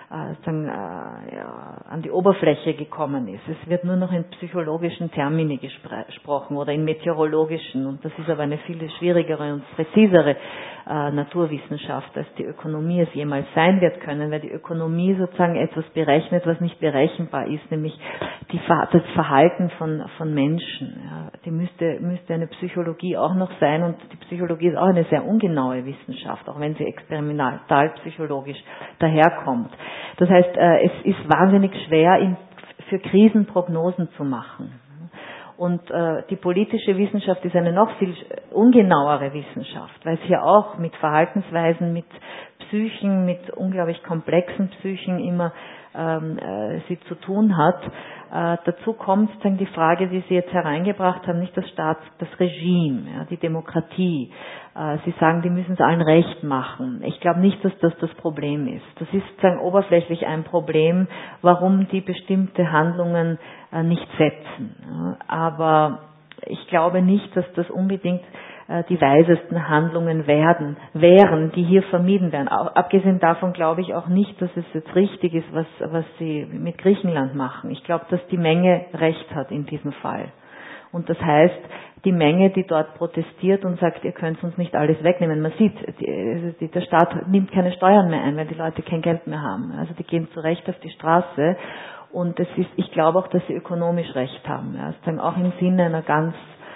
an die Oberfläche gekommen ist. Es wird nur noch in psychologischen Termini gesprochen oder in meteorologischen. Und das ist aber eine viel schwierigere und präzisere Naturwissenschaft, als die Ökonomie es jemals sein wird können, weil die Ökonomie sozusagen etwas berechnet, was nicht berechenbar ist, nämlich das Verhalten von Menschen. Ja, die müsste eine Psychologie auch noch sein und die Psychologie ist auch eine sehr ungenaue Wissenschaft, auch wenn sie experimentalpsychologisch daherkommt. Das heißt, es ist wahnsinnig schwer, für Krisen Prognosen zu machen. Und die politische Wissenschaft ist eine noch viel ungenauere Wissenschaft, weil es hier auch mit Verhaltensweisen, mit Psychen, mit unglaublich komplexen Psychen immer sie zu tun hat. Dazu kommt sozusagen die Frage, die Sie jetzt hereingebracht haben, nicht das Regime, ja, die Demokratie. Sie sagen, die müssen es allen recht machen. Ich glaube nicht, dass das das Problem ist. Das ist sozusagen oberflächlich ein Problem, warum die bestimmte Handlungen nicht setzen. Ja. Aber ich glaube nicht, dass das unbedingt die weisesten Handlungen wären, die hier vermieden werden. Abgesehen davon glaube ich auch nicht, dass es jetzt richtig ist, was sie mit Griechenland machen. Ich glaube, dass die Menge recht hat in diesem Fall. Und das heißt, die Menge, die dort protestiert und sagt, ihr könnt uns nicht alles wegnehmen. Man sieht, der Staat nimmt keine Steuern mehr ein, weil die Leute kein Geld mehr haben. Also die gehen zu Recht auf die Straße. Und ich glaube auch, dass sie ökonomisch recht haben. Ja, sozusagen auch im Sinne einer ganz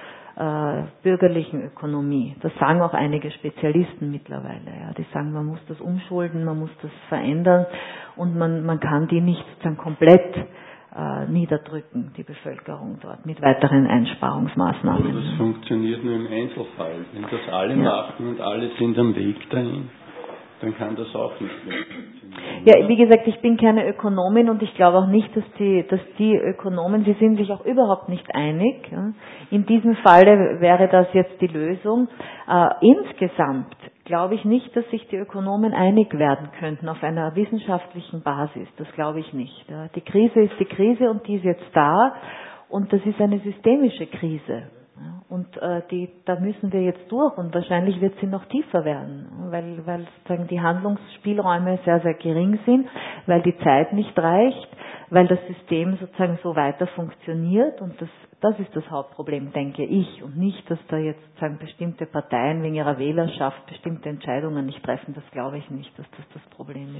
bürgerlichen Ökonomie. Das sagen auch einige Spezialisten mittlerweile. Ja. Die sagen, man muss das umschulden, man muss das verändern und man kann die nicht sozusagen komplett niederdrücken, die Bevölkerung dort, mit weiteren Einsparungsmaßnahmen. Aber das funktioniert nur im Einzelfall. Wenn das alle machen und alle sind am Weg dahin, dann kann das auch nicht mehr funktionieren. Ja, wie gesagt, ich bin keine Ökonomin und ich glaube auch nicht, dass die Ökonomen, sie sind sich auch überhaupt nicht einig. Ja. In diesem Falle wäre das jetzt die Lösung. Insgesamt glaube ich nicht, dass sich die Ökonomen einig werden könnten auf einer wissenschaftlichen Basis. Das glaube ich nicht. Ja. Die Krise ist die Krise und die ist jetzt da und das ist eine systemische Krise. Ja, und da müssen wir jetzt durch und wahrscheinlich wird sie noch tiefer werden, weil sozusagen die Handlungsspielräume sehr, sehr gering sind, weil die Zeit nicht reicht, weil das System sozusagen so weiter funktioniert und das ist das Hauptproblem, denke ich, und nicht, dass da jetzt sozusagen bestimmte Parteien wegen ihrer Wählerschaft bestimmte Entscheidungen nicht treffen, das glaube ich nicht, dass das Problem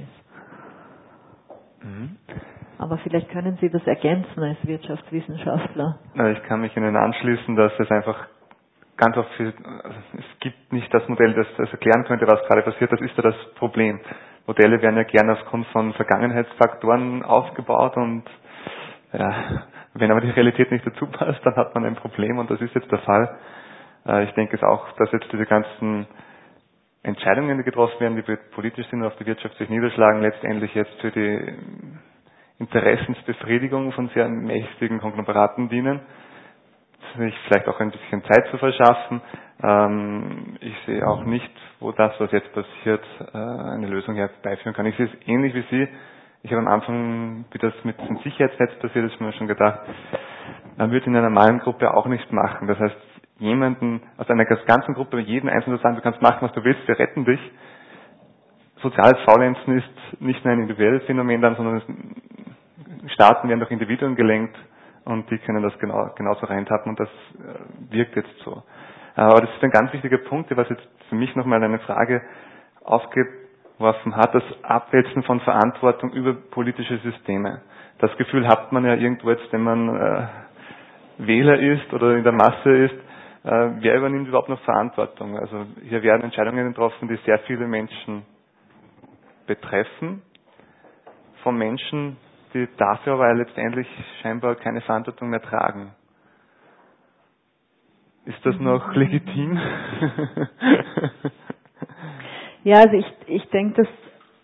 ist. Mhm. Aber vielleicht können Sie das ergänzen als Wirtschaftswissenschaftler. Ich kann mich Ihnen anschließen, dass es einfach ganz oft es gibt nicht das Modell, das erklären könnte, was gerade passiert. Das ist ja das Problem. Modelle werden ja gerne aufgrund von Vergangenheitsfaktoren aufgebaut und ja, wenn aber die Realität nicht dazu passt, dann hat man ein Problem und das ist jetzt der Fall. Ich denke es auch, dass jetzt diese ganzen Entscheidungen, die getroffen werden, die politisch sind und auf die Wirtschaft sich niederschlagen, letztendlich jetzt für die Interessensbefriedigung von sehr mächtigen Konglomeraten dienen, sich vielleicht auch ein bisschen Zeit zu verschaffen. Ich sehe auch nicht, wo das, was jetzt passiert, eine Lösung herbeiführen kann. Ich sehe es ähnlich wie Sie. Ich habe am Anfang, wie das mit dem Sicherheitsnetz passiert ist, mir schon gedacht, man würde in einer normalen Gruppe auch nicht machen. Das heißt, jemanden aus einer ganzen Gruppe, jeden Einzelnen zu sagen, du kannst machen, was du willst, wir retten dich, soziales Faulenzen ist nicht nur ein individuelles Phänomen dann, sondern Staaten werden durch Individuen gelenkt und die können das genauso handhaben und das wirkt jetzt so. Aber das ist ein ganz wichtiger Punkt, was jetzt für mich nochmal eine Frage aufgeworfen hat, das Abwälzen von Verantwortung über politische Systeme. Das Gefühl hat man ja irgendwo jetzt, wenn man Wähler ist oder in der Masse ist, wer übernimmt überhaupt noch Verantwortung? Also hier werden Entscheidungen getroffen, die sehr viele Menschen betreffen, von Menschen, die dafür aber letztendlich scheinbar keine Verantwortung mehr tragen. Ist das noch legitim? Ja, also ich denke, dass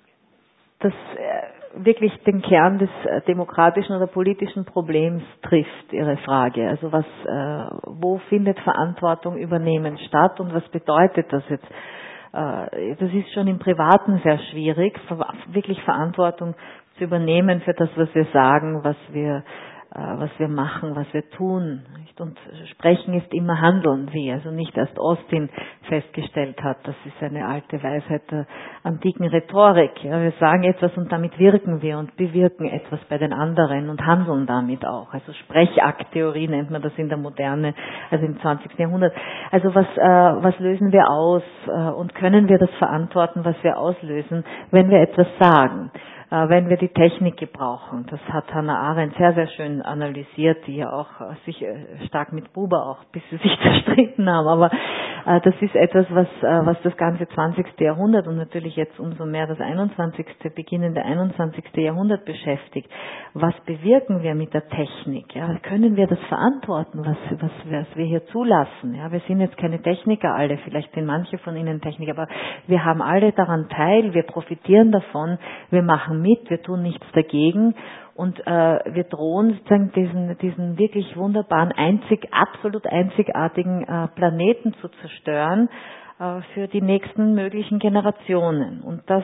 das wirklich den Kern des demokratischen oder politischen Problems trifft, Ihre Frage. Also wo findet Verantwortung übernehmen statt und was bedeutet das jetzt? Das ist schon im Privaten sehr schwierig, wirklich Verantwortung zu übernehmen für das, was wir sagen, was wir machen, was wir tun. Und Sprechen ist immer Handeln, also nicht erst Austin festgestellt hat. Das ist eine alte Weisheit der antiken Rhetorik. Ja, wir sagen etwas und damit wirken wir und bewirken etwas bei den anderen und handeln damit auch. Also Sprechakttheorie nennt man das in der Moderne, also im 20. Jahrhundert. Also was lösen wir aus und können wir das verantworten, was wir auslösen, wenn wir etwas sagen? Wenn wir die Technik gebrauchen. Das hat Hannah Arendt sehr, sehr schön analysiert, die ja auch sich stark mit Buber auch, bis sie sich zerstritten haben. Aber das ist etwas, was das ganze 20. Jahrhundert und natürlich jetzt umso mehr das 21., beginnende 21. Jahrhundert beschäftigt. Was bewirken wir mit der Technik? Ja, können wir das verantworten, was wir hier zulassen? Ja, wir sind jetzt keine Techniker alle, vielleicht sind manche von Ihnen Techniker, aber wir haben alle daran teil, wir profitieren davon, wir machen mit, wir tun nichts dagegen und wir drohen sozusagen diesen wirklich wunderbaren, absolut einzigartigen Planeten zu zerstören für die nächsten möglichen Generationen. Und das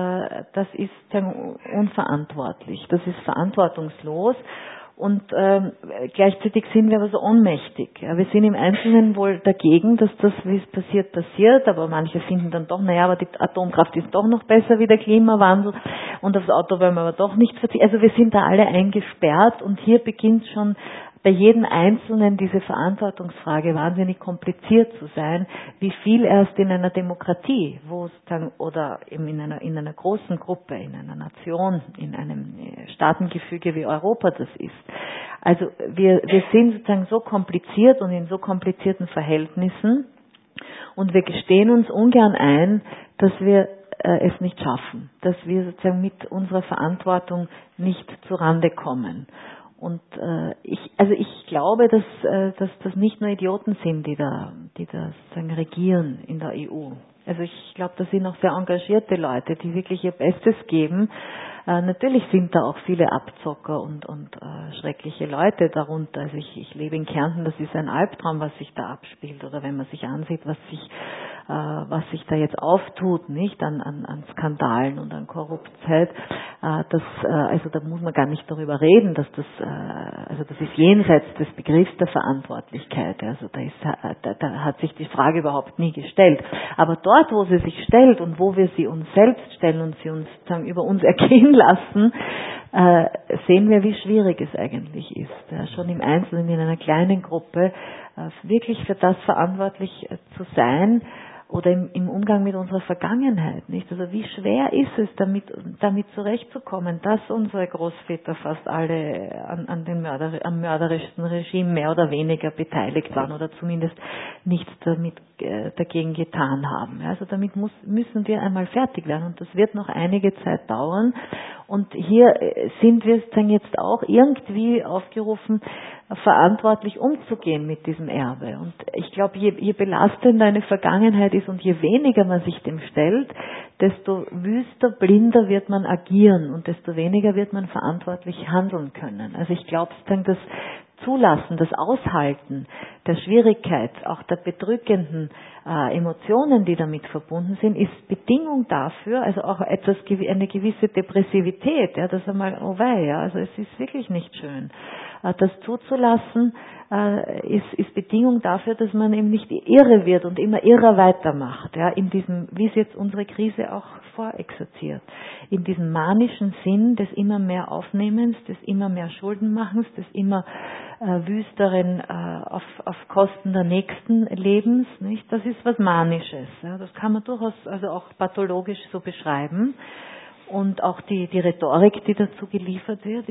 ist sozusagen unverantwortlich, das ist verantwortungslos. Und gleichzeitig sind wir aber so ohnmächtig. Ja, wir sind im Einzelnen wohl dagegen, dass das, wie es passiert, aber manche finden dann doch, aber die Atomkraft ist doch noch besser wie der Klimawandel und aufs Auto wollen wir aber doch nicht verzichten. Also wir sind da alle eingesperrt und hier beginnt schon bei jedem Einzelnen diese Verantwortungsfrage wahnsinnig kompliziert zu sein, wie viel erst in einer Demokratie, wo sozusagen, oder eben in einer großen Gruppe, in einer Nation, in einem Staatengefüge wie Europa das ist. Also wir sind sozusagen so kompliziert und in so komplizierten Verhältnissen und wir gestehen uns ungern ein, dass wir es nicht schaffen, dass wir sozusagen mit unserer Verantwortung nicht zurande kommen. Und ich glaube, dass das nicht nur Idioten sind, die da sozusagen regieren in der EU. Also ich glaube, das sind auch sehr engagierte Leute, die wirklich ihr Bestes geben. Natürlich sind da auch viele Abzocker und schreckliche Leute darunter. Also ich lebe in Kärnten, das ist ein Albtraum, was sich da abspielt. Oder wenn man sich ansieht, was sich da jetzt auftut, nicht an Skandalen und an Korruptheit, also da muss man gar nicht darüber reden, dass das ist jenseits des Begriffs der Verantwortlichkeit. Also da hat sich die Frage überhaupt nie gestellt. Aber dort, wo sie sich stellt und wo wir sie uns selbst stellen und sie uns sozusagen über uns ergehen lassen, sehen wir, wie schwierig es eigentlich ist. Ja, schon im Einzelnen, in einer kleinen Gruppe, wirklich für das verantwortlich zu sein oder im Umgang mit unserer Vergangenheit, nicht? Also wie schwer ist es, damit zurechtzukommen, dass unsere Großväter fast alle am mörderischsten Regime mehr oder weniger beteiligt waren oder zumindest nichts dagegen getan haben. Also damit müssen wir einmal fertig werden und das wird noch einige Zeit dauern. Und hier sind wir dann jetzt auch irgendwie aufgerufen, verantwortlich umzugehen mit diesem Erbe. Und ich glaube, je belastender eine Vergangenheit ist und je weniger man sich dem stellt, desto wüster, blinder wird man agieren und desto weniger wird man verantwortlich handeln können. Also ich glaube, das Zulassen, das Aushalten der Schwierigkeit, auch der bedrückenden Emotionen, die damit verbunden sind, ist Bedingung dafür, also auch eine gewisse Depressivität, ja, das einmal, oh wei, ja, also es ist wirklich nicht schön. Das zuzulassen, ist Bedingung dafür, dass man eben nicht irre wird und immer irrer weitermacht, ja, in diesem, wie es jetzt unsere Krise auch vorexerziert, in diesem manischen Sinn des immer mehr Aufnehmens, des immer mehr Schuldenmachens, des immer wüsteren auf Kosten der nächsten Lebens, nicht? Das ist was Manisches, ja, das kann man durchaus also auch pathologisch so beschreiben. Und auch die Rhetorik, die dazu geliefert wird,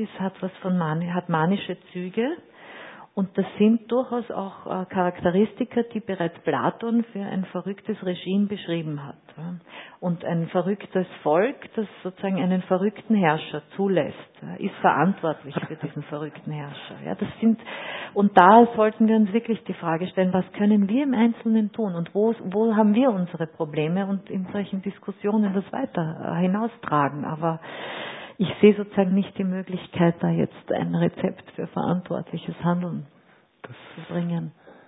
hat manische Züge. Und das sind durchaus auch Charakteristika, die bereits Platon für ein verrücktes Regime beschrieben hat. Und ein verrücktes Volk, das sozusagen einen verrückten Herrscher zulässt, ist verantwortlich für diesen verrückten Herrscher. Ja, und da sollten wir uns wirklich die Frage stellen, was können wir im Einzelnen tun und wo haben wir unsere Probleme und in solchen Diskussionen das weiter hinaustragen. Aber ich sehe sozusagen nicht die Möglichkeit, da jetzt ein Rezept für verantwortliches Handeln zu bringen.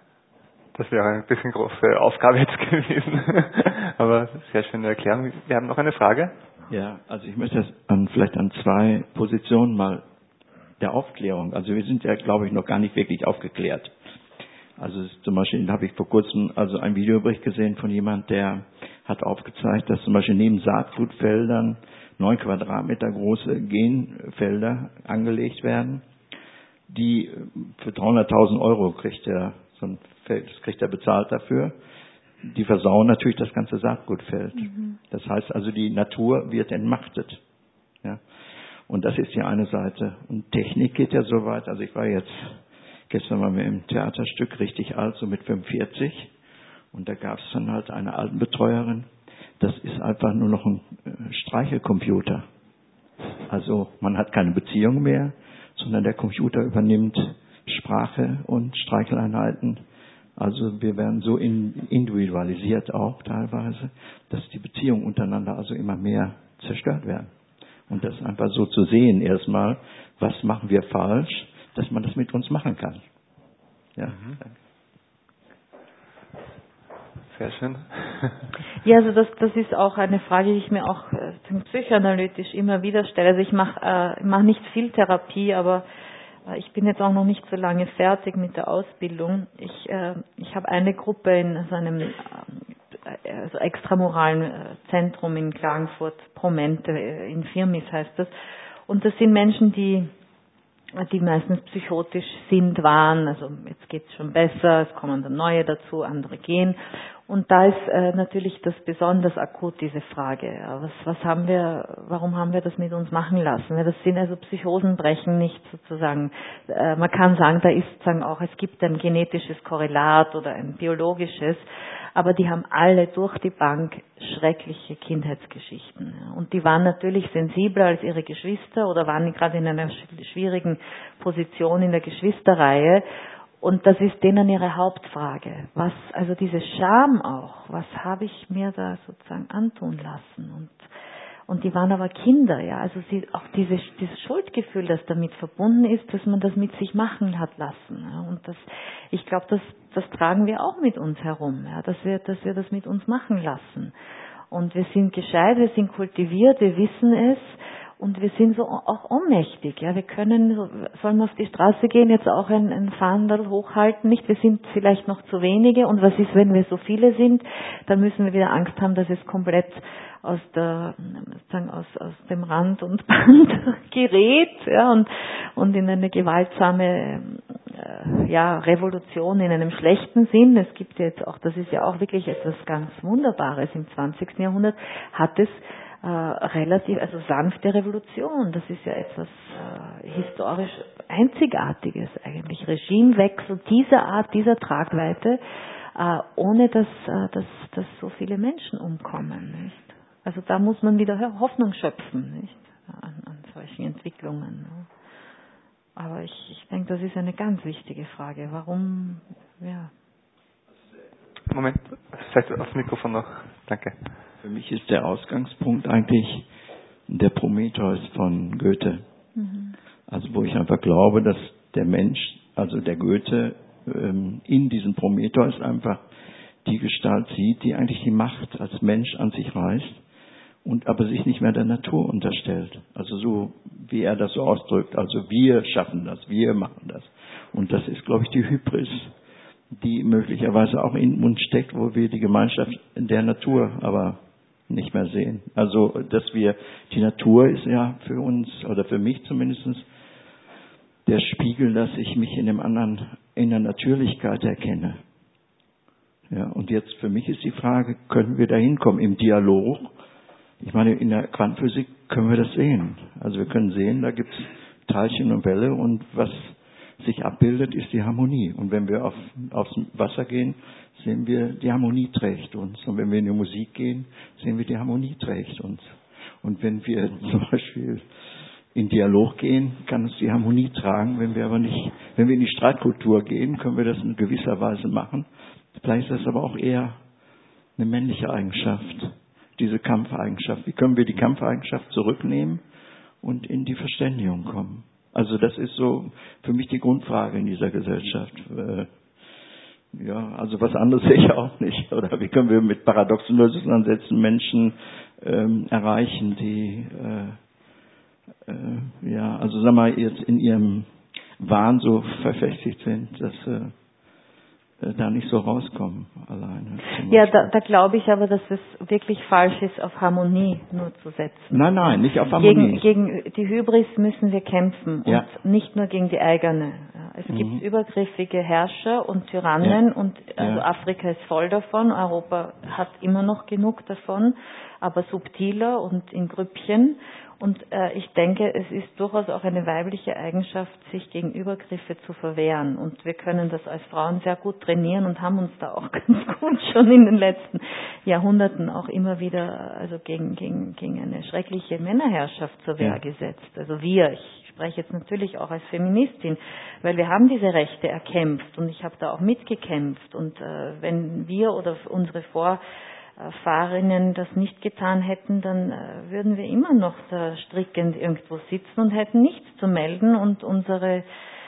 Das wäre ein bisschen große Aufgabe jetzt gewesen. Aber sehr schöne Erklärung. Wir haben noch eine Frage. Ja, also ich möchte das vielleicht an zwei Positionen mal der Aufklärung. Also wir sind ja, glaube ich, noch gar nicht wirklich aufgeklärt. Also zum Beispiel habe ich vor kurzem also einen Videobericht gesehen von jemand, der hat aufgezeigt, dass zum Beispiel neben Saatgutfeldern 9 Quadratmeter große Genfelder angelegt werden, die für 300.000 Euro kriegt er bezahlt dafür. Die versauen natürlich das ganze Saatgutfeld. Das heißt also, die Natur wird entmachtet. Ja. Und das ist die eine Seite. Und Technik geht ja so weit. Also ich war jetzt gestern mal im Theaterstück richtig alt, so mit 45. Und da gab es dann halt eine Altenbetreuerin. Das ist einfach nur noch ein Streichelcomputer. Also man hat keine Beziehung mehr, sondern der Computer übernimmt Sprache und Streicheleinheiten. Also wir werden so individualisiert auch teilweise, dass die Beziehungen untereinander also immer mehr zerstört werden. Und das einfach so zu sehen erstmal, was machen wir falsch, dass man das mit uns machen kann. Ja. Sehr schön. Ja, also das ist auch eine Frage, die ich mir auch psychoanalytisch immer wieder stelle. Also ich mache nicht viel Therapie, aber ich bin jetzt auch noch nicht so lange fertig mit der Ausbildung. Ich habe eine Gruppe in so einem also extramoralen Zentrum in Klagenfurt, Promente, in Firmis heißt das. Und das sind Menschen, die meistens psychotisch waren, also jetzt geht's schon besser, es kommen dann neue dazu, andere gehen. Und da ist natürlich das besonders akut, diese Frage. Warum haben wir das mit uns machen lassen? Das sind also Psychosen brechen nicht sozusagen, man kann sagen, da ist sozusagen auch, es gibt ein genetisches Korrelat oder ein biologisches, aber die haben alle durch die Bank schreckliche Kindheitsgeschichten. Und die waren natürlich sensibler als ihre Geschwister oder waren gerade in einer schwierigen Position in der Geschwisterreihe. Und das ist denen ihre Hauptfrage. Also diese Scham auch, was habe ich mir da sozusagen antun lassen? Und die waren aber Kinder, ja. Also auch dieses Schuldgefühl, das damit verbunden ist, dass man das mit sich machen hat lassen. Ja. Und ich glaube, das tragen wir auch mit uns herum, ja, dass wir das mit uns machen lassen. Und wir sind gescheit, wir sind kultiviert, wir wissen es. Und wir sind so auch ohnmächtig, ja. Wir sollen wir auf die Straße gehen, jetzt auch ein Fahndel hochhalten, nicht? Wir sind vielleicht noch zu wenige. Und was ist, wenn wir so viele sind? Dann müssen wir wieder Angst haben, dass es komplett aus dem Rand und Band gerät, ja, und in eine gewaltsame, Revolution in einem schlechten Sinn. Es gibt jetzt auch, das ist ja auch wirklich etwas ganz Wunderbares. Im 20. Jahrhundert hat es also sanfte Revolution. Das ist ja etwas historisch Einzigartiges eigentlich. Regimewechsel dieser Art, dieser Tragweite, ohne dass so viele Menschen umkommen. Nicht? Also da muss man wieder Hoffnung schöpfen, nicht? An solchen Entwicklungen. Ne? Aber ich denke, das ist eine ganz wichtige Frage. Warum? Ja. Moment, vielleicht aufs Mikrofon noch. Danke. Für mich ist der Ausgangspunkt eigentlich der Prometheus von Goethe. Also wo ich einfach glaube, dass der Mensch, also der Goethe, in diesem Prometheus einfach die Gestalt sieht, die eigentlich die Macht als Mensch an sich reißt und aber sich nicht mehr der Natur unterstellt. Also so, wie er das so ausdrückt. Also wir schaffen das, wir machen das. Und das ist, glaube ich, die Hybris, die möglicherweise auch in uns steckt, wo wir die Gemeinschaft der Natur aber nicht mehr sehen. Also, die Natur ist ja für uns, oder für mich zumindest, der Spiegel, dass ich mich in dem anderen, in der Natürlichkeit erkenne. Ja, und jetzt für mich ist die Frage, können wir da hinkommen im Dialog? Ich meine, in der Quantenphysik können wir das sehen. Also wir können sehen, da gibt es Teilchen und Welle und was sich abbildet, ist die Harmonie. Und wenn wir aufs Wasser gehen, sehen wir, die Harmonie trägt uns. Und wenn wir in die Musik gehen, sehen wir, die Harmonie trägt uns. Und wenn wir zum Beispiel in Dialog gehen, kann uns die Harmonie tragen. Wenn wir in die Streitkultur gehen, können wir das in gewisser Weise machen. Vielleicht ist das aber auch eher eine männliche Eigenschaft, diese Kampfeigenschaft. Wie können wir die Kampfeigenschaft zurücknehmen und in die Verständigung kommen? Also das ist so für mich die Grundfrage in dieser Gesellschaft. Ja, also was anderes sehe ich auch nicht. Oder wie können wir mit paradoxen Lösungsansätzen Menschen erreichen, die also sagen wir jetzt in ihrem Wahn so verfestigt sind, dass da nicht so rauskommen alleine. Ja, da glaube ich aber, dass es wirklich falsch ist, auf Harmonie nur zu setzen. Nein, nicht auf Harmonie. Gegen die Hybris müssen wir kämpfen und nicht nur gegen die eigene. Es gibt übergriffige Herrscher und Tyrannen und also Afrika ist voll davon, Europa hat immer noch genug davon, aber subtiler und in Grüppchen. Und ich denke, es ist durchaus auch eine weibliche Eigenschaft, sich gegen Übergriffe zu verwehren. Und wir können das als Frauen sehr gut trainieren und haben uns da auch ganz gut schon in den letzten Jahrhunderten auch immer wieder also gegen eine schreckliche Männerherrschaft zur Wehr gesetzt. Also ich spreche jetzt natürlich auch als Feministin, weil wir haben diese Rechte erkämpft und ich habe da auch mitgekämpft. Und wenn wir oder unsere Vorfahrinnen das nicht getan hätten, dann würden wir immer noch da strickend irgendwo sitzen und hätten nichts zu melden und unsere,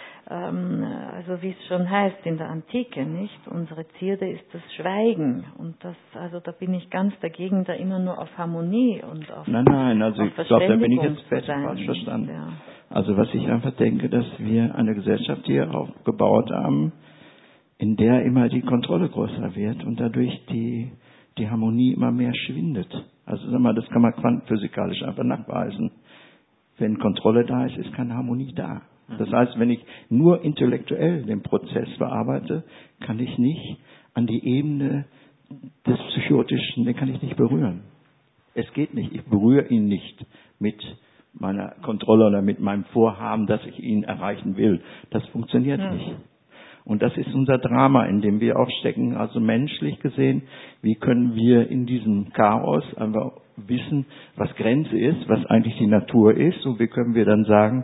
also wie es schon heißt in der Antike, nicht? Unsere Zierde ist das Schweigen und da bin ich ganz dagegen, da immer nur auf Harmonie und auf Nein, also ich glaube, da bin ich jetzt falsch verstanden. Ja. Also was ich einfach denke, dass wir eine Gesellschaft hier aufgebaut haben, in der immer die Kontrolle größer wird und dadurch die Harmonie immer mehr schwindet. Also sag mal, das kann man quantenphysikalisch einfach nachweisen. Wenn Kontrolle da ist, ist keine Harmonie da. Das heißt, wenn ich nur intellektuell den Prozess bearbeite, kann ich nicht an die Ebene des Psychotischen, den kann ich nicht berühren. Es geht nicht. Ich berühre ihn nicht mit meiner Kontrolle oder mit meinem Vorhaben, dass ich ihn erreichen will. Das funktioniert nicht. Und das ist unser Drama, in dem wir auch stecken, also menschlich gesehen. Wie können wir in diesem Chaos einfach wissen, was Grenze ist, was eigentlich die Natur ist? Und wie können wir dann sagen,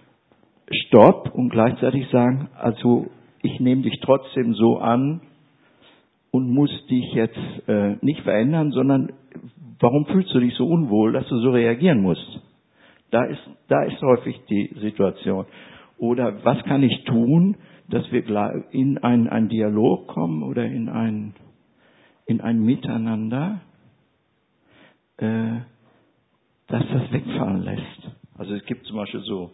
Stopp und gleichzeitig sagen, also ich nehme dich trotzdem so an und muss dich jetzt nicht verändern, sondern warum fühlst du dich so unwohl, dass du so reagieren musst? Da ist häufig die Situation. Oder was kann ich tun, dass wir in einen Dialog kommen oder in ein Miteinander, dass das wegfallen lässt. Also es gibt zum Beispiel so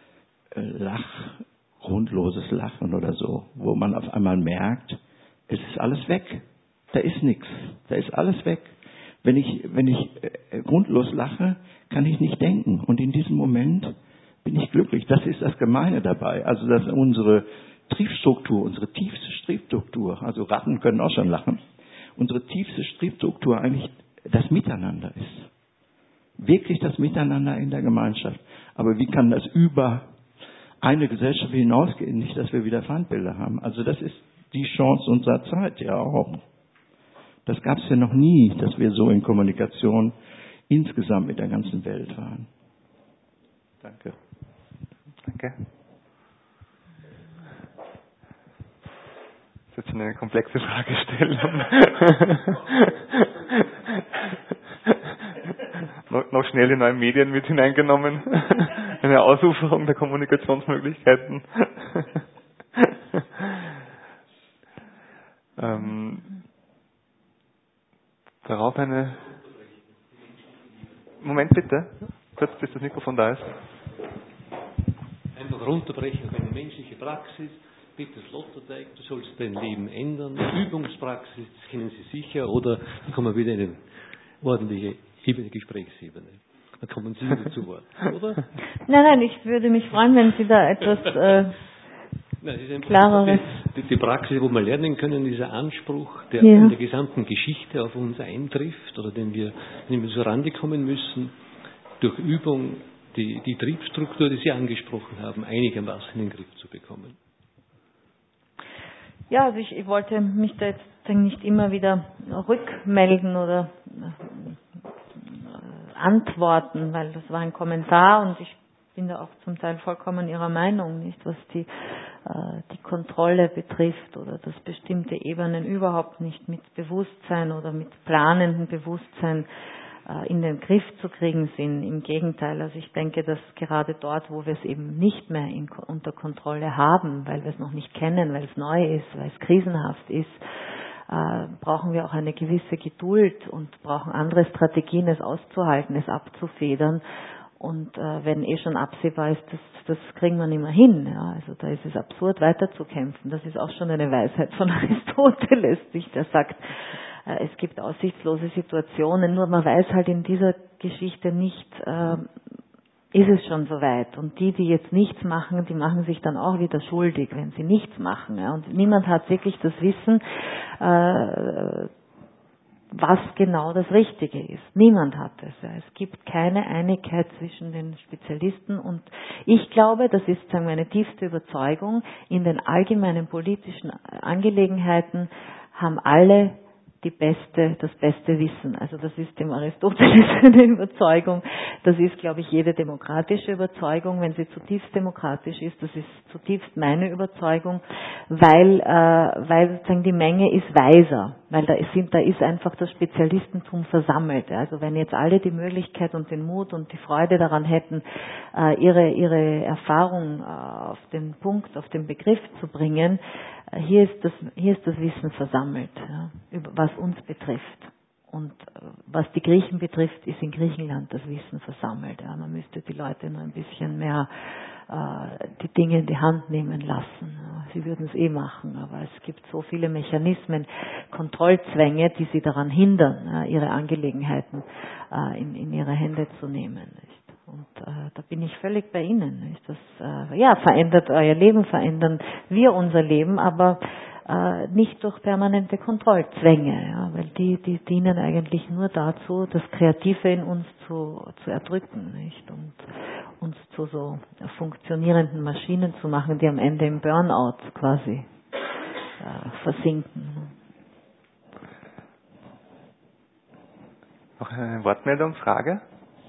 grundloses Lachen oder so, wo man auf einmal merkt, es ist alles weg. Da ist nichts. Da ist alles weg. Wenn ich grundlos lache, kann ich nicht denken. Und in diesem Moment bin ich glücklich. Das ist das Gemeine dabei. Also dass unsere Triebstruktur, unsere tiefste Triebstruktur, also Ratten können auch schon lachen, unsere tiefste Triebstruktur eigentlich das Miteinander ist. Wirklich das Miteinander in der Gemeinschaft. Aber wie kann das über eine Gesellschaft hinausgehen? Nicht, dass wir wieder Feindbilder haben. Also das ist die Chance unserer Zeit ja auch. Das gab es ja noch nie, dass wir so in Kommunikation insgesamt mit der ganzen Welt waren. Danke. Danke. Das ist jetzt eine komplexe Fragestellung. noch schnell in neue Medien mit hineingenommen. Eine Ausuferung der Kommunikationsmöglichkeiten. Darauf eine... Moment bitte, kurz bis das Mikrofon da ist. Einfach runterbrechen auf eine menschliche Praxis. Bitte Sloterdijk, du sollst dein Leben ändern. Übungspraxis, das kennen Sie sicher. Oder dann kommen wir wieder in eine ordentliche Gesprächsebene. Dann kommen Sie wieder zu Wort, oder? Nein, ich würde mich freuen, wenn Sie da etwas klareres... Die Praxis, wo wir lernen können, dieser Anspruch, der in der gesamten Geschichte auf uns eintrifft, oder den wir so rankommen müssen, durch Übung die Triebstruktur, die Sie angesprochen haben, einigermaßen in den Griff zu bekommen. Ja, also ich wollte mich da jetzt nicht immer wieder rückmelden oder antworten, weil das war ein Kommentar und ich bin da auch zum Teil vollkommen Ihrer Meinung, nicht, was die Kontrolle betrifft oder dass bestimmte Ebenen überhaupt nicht mit Bewusstsein oder mit planendem Bewusstsein in den Griff zu kriegen sind. Im Gegenteil, also ich denke, dass gerade dort, wo wir es eben nicht mehr unter Kontrolle haben, weil wir es noch nicht kennen, weil es neu ist, weil es krisenhaft ist, brauchen wir auch eine gewisse Geduld und brauchen andere Strategien, es auszuhalten, es abzufedern. Und wenn schon absehbar ist, das kriegen wir nicht mehr hin. Ja. Also da ist es absurd, weiterzukämpfen. Das ist auch schon eine Weisheit von Aristoteles, der sagt, es gibt aussichtslose Situationen, nur man weiß halt in dieser Geschichte nicht, ist es schon soweit. Und die jetzt nichts machen, die machen sich dann auch wieder schuldig, wenn sie nichts machen. Ja. Und niemand hat wirklich das Wissen, was genau das Richtige ist. Niemand hat es. Ja. Es gibt keine Einigkeit zwischen den Spezialisten und ich glaube, das ist meine tiefste Überzeugung, in den allgemeinen politischen Angelegenheiten haben alle das beste Wissen. Also das ist dem Aristoteles eine Überzeugung. Das ist, glaube ich, jede demokratische Überzeugung, wenn sie zutiefst demokratisch ist. Das ist zutiefst meine Überzeugung, weil sozusagen die Menge ist weiser, weil da ist einfach das Spezialistentum versammelt. Also wenn jetzt alle die Möglichkeit und den Mut und die Freude daran hätten, ihre Erfahrung auf den Punkt, auf den Begriff zu bringen, hier ist das Wissen versammelt, ja, was uns betrifft. Und was die Griechen betrifft, ist in Griechenland das Wissen versammelt. Ja. Man müsste die Leute nur ein bisschen mehr die Dinge in die Hand nehmen lassen. Ja. Sie würden es machen, aber es gibt so viele Mechanismen, Kontrollzwänge, die sie daran hindern, ihre Angelegenheiten in ihre Hände zu nehmen. Nicht? Und da bin ich völlig bei Ihnen. Nicht? Das verändert euer Leben, verändern wir unser Leben, aber nicht durch permanente Kontrollzwänge, ja, weil die dienen eigentlich nur dazu, das Kreative in uns zu erdrücken, nicht? Und uns zu so funktionierenden Maschinen zu machen, die am Ende im Burnout quasi versinken. Noch eine Wortmeldung, Frage?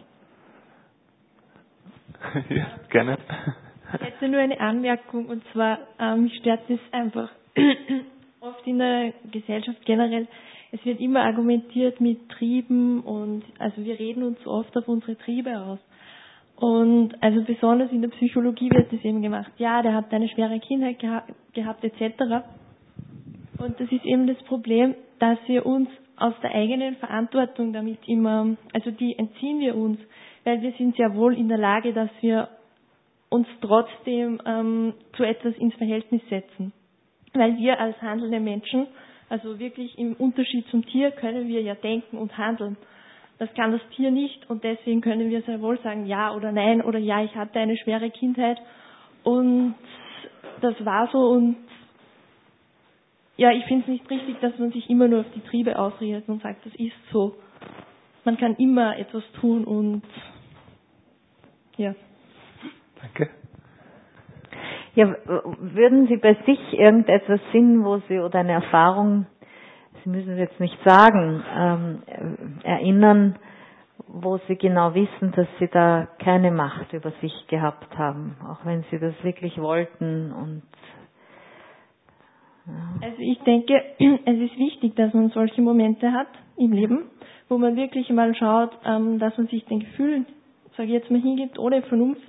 Ja, gerne. Ich hätte nur eine Anmerkung, und zwar, mich stört es einfach oft in der Gesellschaft generell, es wird immer argumentiert mit Trieben und, also wir reden uns oft auf unsere Triebe aus. Und also besonders in der Psychologie wird das eben gemacht, ja, der hat eine schwere Kindheit gehabt etc. Und das ist eben das Problem, dass wir uns aus der eigenen Verantwortung damit immer, also die entziehen wir uns, weil wir sind sehr wohl in der Lage, dass wir uns trotzdem zu etwas ins Verhältnis setzen. Weil wir als handelnde Menschen, also wirklich im Unterschied zum Tier, können wir ja denken und handeln. Das kann das Tier nicht und deswegen können wir sehr wohl sagen ja oder nein oder ja, ich hatte eine schwere Kindheit und das war so und ja, ich finde es nicht richtig, dass man sich immer nur auf die Triebe ausredet und sagt, das ist so. Man kann immer etwas tun und ja. Danke. Ja, würden Sie bei sich irgendetwas finden, wo Sie oder eine Erfahrung, Sie müssen es jetzt nicht sagen, erinnern, wo Sie genau wissen, dass Sie da keine Macht über sich gehabt haben, auch wenn Sie das wirklich wollten und ja. Also ich denke, es ist wichtig, dass man solche Momente hat im Leben, wo man wirklich mal schaut, dass man sich den Gefühlen, sage ich jetzt mal, hingibt, ohne Vernunft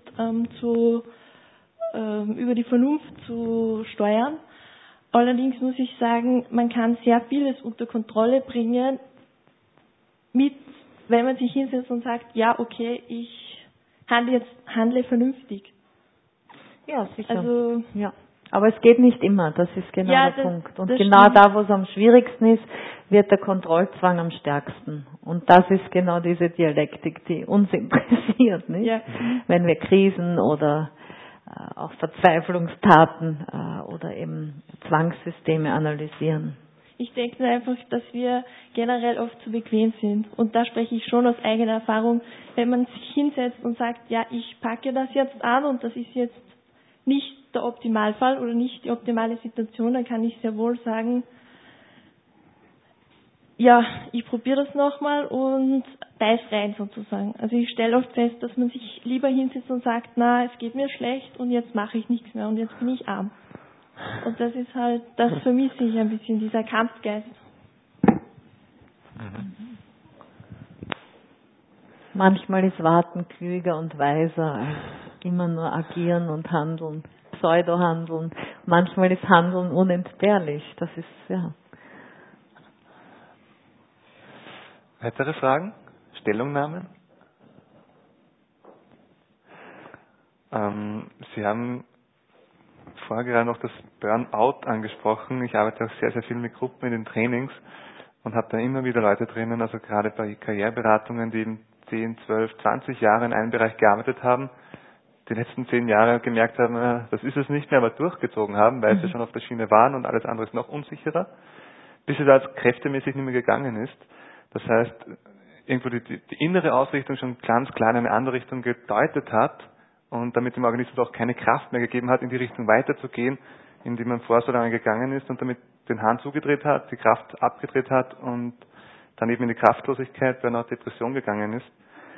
über die Vernunft zu steuern. Allerdings muss ich sagen, man kann sehr vieles unter Kontrolle bringen, wenn man sich hinsetzt und sagt, ja, okay, ich handle vernünftig. Ja, sicher. Also, ja. Aber es geht nicht immer, das ist genau ja, der Punkt. Und das genau stimmt. da, wo es am schwierigsten ist, wird der Kontrollzwang am stärksten. Und das ist genau diese Dialektik, die uns interessiert, nicht? Ja. Wenn wir Krisen oder auch Verzweiflungstaten oder eben Zwangssysteme analysieren. Ich denke einfach, dass wir generell oft zu bequem sind. Und da spreche ich schon aus eigener Erfahrung. Wenn man sich hinsetzt und sagt, ja, ich packe das jetzt an und das ist jetzt nicht der Optimalfall oder nicht die optimale Situation, dann kann ich sehr wohl sagen, ja, ich probiere das nochmal und beiß rein sozusagen. Also ich stelle oft fest, dass man sich lieber hinsetzt und sagt, na, es geht mir schlecht und jetzt mache ich nichts mehr und jetzt bin ich arm. Und das ist halt, das vermisse ich ein bisschen, dieser Kampfgeist. Manchmal ist Warten klüger und weiser als immer nur agieren und handeln, Pseudo-handeln. Manchmal ist Handeln unentbehrlich. Das ist, ja. Weitere Fragen? Stellungnahmen? Sie haben vorher gerade noch das Burnout angesprochen. Ich arbeite auch sehr, sehr viel mit Gruppen in den Trainings und habe da immer wieder Leute drinnen, also gerade bei Karriereberatungen, die in 10, 12, 20 Jahre in einem Bereich gearbeitet haben, die letzten 10 Jahre gemerkt haben, das ist es nicht mehr, aber durchgezogen haben, weil sie schon auf der Schiene waren und alles andere ist noch unsicherer, bis es als kräftemäßig nicht mehr gegangen ist. Das heißt, irgendwo die innere Ausrichtung schon ganz klar in eine andere Richtung gedeutet hat und damit dem Organismus auch keine Kraft mehr gegeben hat, in die Richtung weiterzugehen, in die man vorher so lange gegangen ist und damit den Hahn zugedreht hat, die Kraft abgedreht hat und dann eben in die Kraftlosigkeit, Burnout, Depression gegangen ist.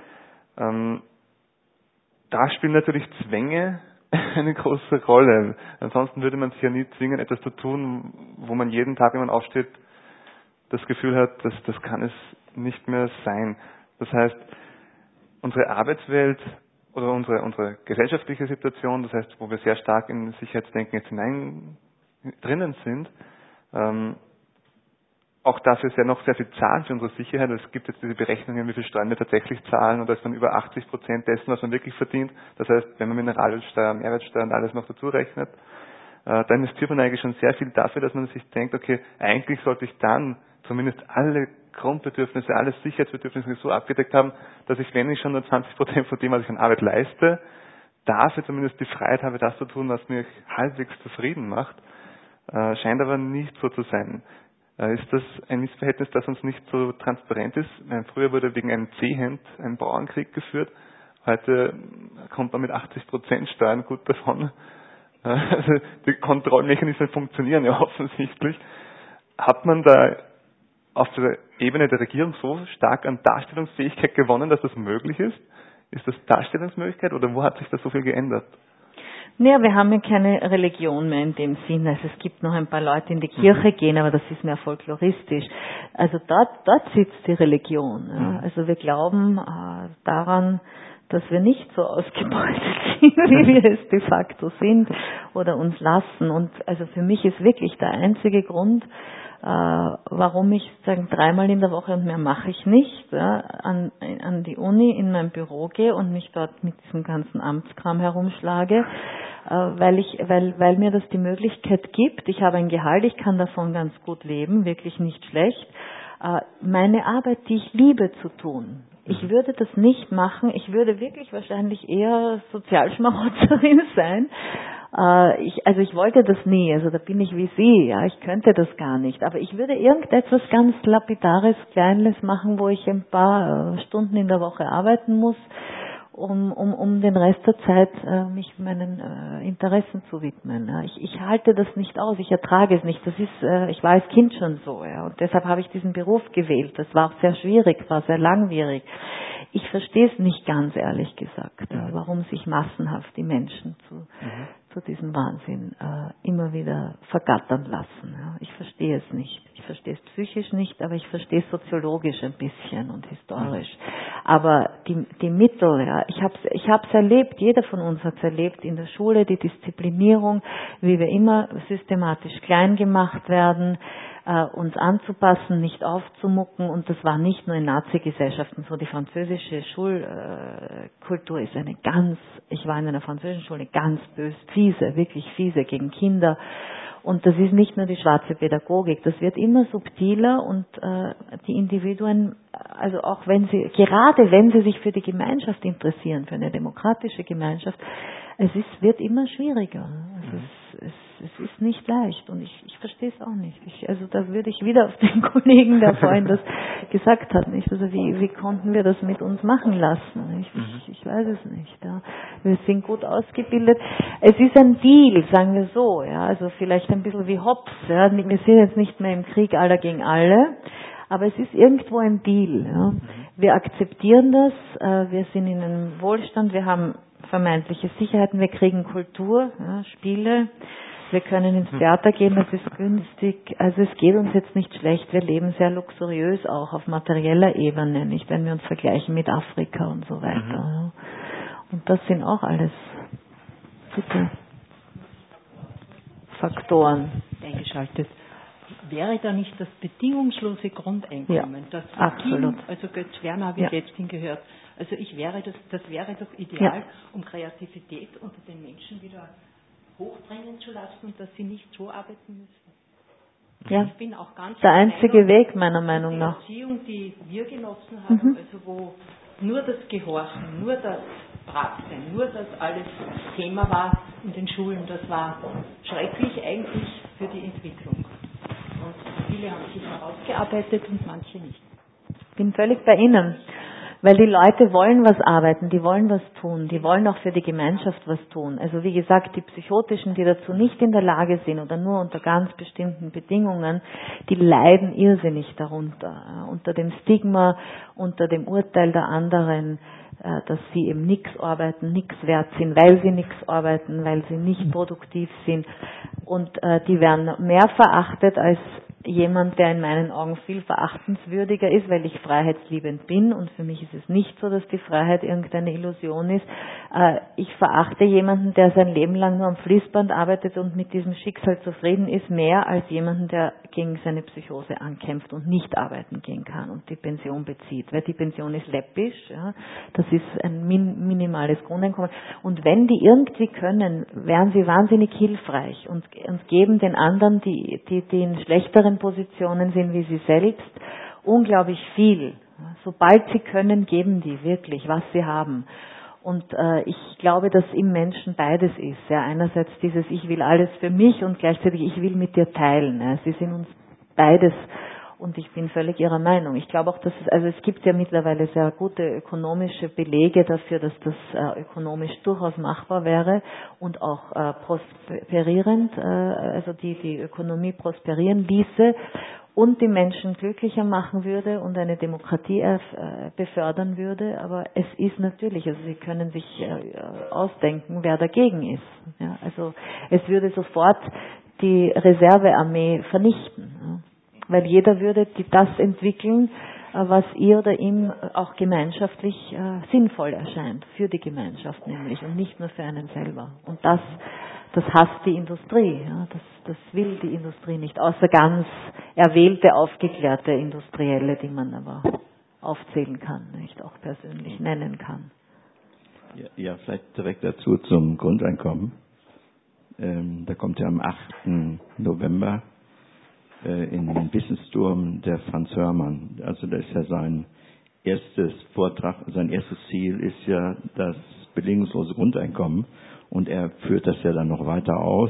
Da spielen natürlich Zwänge eine große Rolle. Ansonsten würde man sich ja nie zwingen, etwas zu tun, wo man jeden Tag, wenn man aufsteht, das Gefühl hat, das kann es nicht mehr sein. Das heißt, unsere Arbeitswelt oder unsere gesellschaftliche Situation, das heißt, wo wir sehr stark in Sicherheitsdenken jetzt drinnen sind, auch dafür noch sehr viel zahlen für unsere Sicherheit. Es gibt jetzt diese Berechnungen, wie viel Steuern wir tatsächlich zahlen und das ist dann über 80% dessen, was man wirklich verdient. Das heißt, wenn man Mineralölsteuer, Mehrwertsteuer und alles noch dazu rechnet, da investiert man eigentlich schon sehr viel dafür, dass man sich denkt, okay, eigentlich sollte ich dann zumindest alle Grundbedürfnisse, alle Sicherheitsbedürfnisse so abgedeckt haben, dass ich, wenn ich schon nur 20% von dem, was ich an Arbeit leiste, dafür zumindest die Freiheit habe, das zu tun, was mich halbwegs zufrieden macht. Scheint aber nicht so zu sein. Ist das ein Missverhältnis, das uns nicht so transparent ist? Früher wurde wegen einem Zehent ein Bauernkrieg geführt. Heute kommt man mit 80% Steuern gut davon. Also die Kontrollmechanismen funktionieren ja offensichtlich. Hat man da auf der Ebene der Regierung so stark an Darstellungsfähigkeit gewonnen, dass das möglich ist? Ist das Darstellungsmöglichkeit oder wo hat sich da so viel geändert? Naja, wir haben ja keine Religion mehr in dem Sinn. Also es gibt noch ein paar Leute, die in die Kirche gehen, aber das ist mehr folkloristisch. Also dort sitzt die Religion. Ja. Also wir glauben daran, dass wir nicht so ausgebeutet sind, wie wir es de facto sind oder uns lassen. Und also für mich ist wirklich der einzige Grund, warum ich sagen 3-mal in der Woche und mehr mache ich nicht, ja, an die Uni in mein Büro gehe und mich dort mit diesem ganzen Amtskram herumschlage, weil mir das die Möglichkeit gibt. Ich habe ein Gehalt, ich kann davon ganz gut leben, wirklich nicht schlecht. Meine Arbeit, die ich liebe zu tun. Ich würde das nicht machen. Ich würde wirklich wahrscheinlich eher Sozialschmarotzerin sein. Ich wollte das nie. Also da bin ich wie Sie. Ja, ich könnte das gar nicht. Aber ich würde irgendetwas ganz Lapidares, Kleines machen, wo ich ein paar Stunden in der Woche arbeiten muss, um den Rest der Zeit mich meinen Interessen zu widmen. Ja. Ich halte das nicht aus. Ich ertrage es nicht. Das ist, ich war als Kind schon so. Ja. Und deshalb habe ich diesen Beruf gewählt. Das war auch sehr schwierig, war sehr langwierig. Ich verstehe es nicht ganz, ehrlich gesagt, warum sich massenhaft die Menschen zu diesem Wahnsinn immer wieder vergattern lassen. Ja. Ich verstehe es nicht. Ich verstehe es psychisch nicht, aber ich verstehe es soziologisch ein bisschen und historisch. Aber die Mittel, ja, ich hab's erlebt, jeder von uns hat's erlebt in der Schule, die Disziplinierung, wie wir immer systematisch klein gemacht werden, uns anzupassen, nicht aufzumucken, und das war nicht nur in Nazi-Gesellschaften so. Die französische Schulkultur ist ich war in einer französischen Schule, ganz bös, fiese, wirklich fiese gegen Kinder. Und das ist nicht nur die schwarze Pädagogik, das wird immer subtiler, und die Individuen, also auch gerade wenn sie sich für die Gemeinschaft interessieren, für eine demokratische Gemeinschaft, wird immer schwieriger. Es ist nicht leicht, und ich verstehe es auch nicht. Also da würde ich wieder auf den Kollegen, der vorhin das gesagt hat, nicht? Also wie konnten wir das mit uns machen lassen? Ich weiß es nicht. Ja. Wir sind gut ausgebildet. Es ist ein Deal, sagen wir so. Ja. Also vielleicht ein bisschen wie Hobbes. Ja. Wir sind jetzt nicht mehr im Krieg aller gegen alle, aber es ist irgendwo ein Deal. Ja. Wir akzeptieren das. Wir sind in einem Wohlstand. Wir haben vermeintliche Sicherheiten. Wir kriegen Kultur, ja, Spiele. Wir können ins Theater gehen, das ist günstig. Also es geht uns jetzt nicht schlecht. Wir leben sehr luxuriös auch auf materieller Ebene, nicht, wenn wir uns vergleichen mit Afrika und so weiter. Und das sind auch alles gute Faktoren. Eingeschaltet. Wäre da nicht das bedingungslose Grundeinkommen, das absolut. Also Götz Werner habe ich letztens gehört. Also das wäre doch ideal, um Kreativität unter den Menschen wieder hochbringen zu lassen und dass sie nicht so arbeiten müssen. Ja, ich bin auch ganz der einzige Weg, meiner Meinung nach. Die Erziehung, die wir genossen haben, also wo nur das Gehorchen, nur das Brav-Sein, nur das alles Thema war in den Schulen, das war schrecklich eigentlich für die Entwicklung. Und viele haben sich herausgearbeitet und manche nicht. Ich bin völlig bei Ihnen. Weil die Leute wollen was arbeiten, die wollen was tun, die wollen auch für die Gemeinschaft was tun. Also wie gesagt, die Psychotischen, die dazu nicht in der Lage sind oder nur unter ganz bestimmten Bedingungen, die leiden irrsinnig darunter. Unter dem Stigma, unter dem Urteil der anderen, dass sie eben nichts arbeiten, nichts wert sind, weil sie nichts arbeiten, weil sie nicht produktiv sind. Und die werden mehr verachtet als jemand, der in meinen Augen viel verachtenswürdiger ist, weil ich freiheitsliebend bin, und für mich ist es nicht so, dass die Freiheit irgendeine Illusion ist. Ich verachte jemanden, der sein Leben lang nur am Fließband arbeitet und mit diesem Schicksal zufrieden ist, mehr als jemanden, der gegen seine Psychose ankämpft und nicht arbeiten gehen kann und die Pension bezieht, weil die Pension ist läppisch, ja, das ist ein minimales Grundeinkommen, und wenn die irgendwie können, wären sie wahnsinnig hilfreich und geben den anderen, die in schlechteren Positionen sind wie sie selbst, unglaublich viel. Sobald sie können, geben die wirklich, was sie haben. Und ich glaube, dass im Menschen beides ist. Ja, einerseits dieses Ich will alles für mich und gleichzeitig Ich will mit dir teilen. Ja, sie sind uns beides, und ich bin völlig Ihrer Meinung. Ich glaube auch, dass es gibt ja mittlerweile sehr gute ökonomische Belege dafür, dass das ökonomisch durchaus machbar wäre und auch prosperierend, also die Ökonomie prosperieren ließe und die Menschen glücklicher machen würde und eine Demokratie befördern würde. Aber es ist natürlich, also Sie können sich ausdenken, wer dagegen ist. Ja, also es würde sofort die Reservearmee vernichten. Ja. Weil jeder würde das entwickeln, was ihr oder ihm auch gemeinschaftlich sinnvoll erscheint, für die Gemeinschaft nämlich und nicht nur für einen selber. Und das hasst die Industrie, ja, das will die Industrie nicht, außer ganz erwählte, aufgeklärte Industrielle, die man aber aufzählen kann, nicht auch persönlich nennen kann. Ja, vielleicht direkt dazu zum Grundeinkommen. Da kommt ja am 8. November in den Wissensturm der Franz Hörmann. Also das ist ja sein erstes Ziel ist ja das bedingungslose Grundeinkommen, und er führt das ja dann noch weiter aus.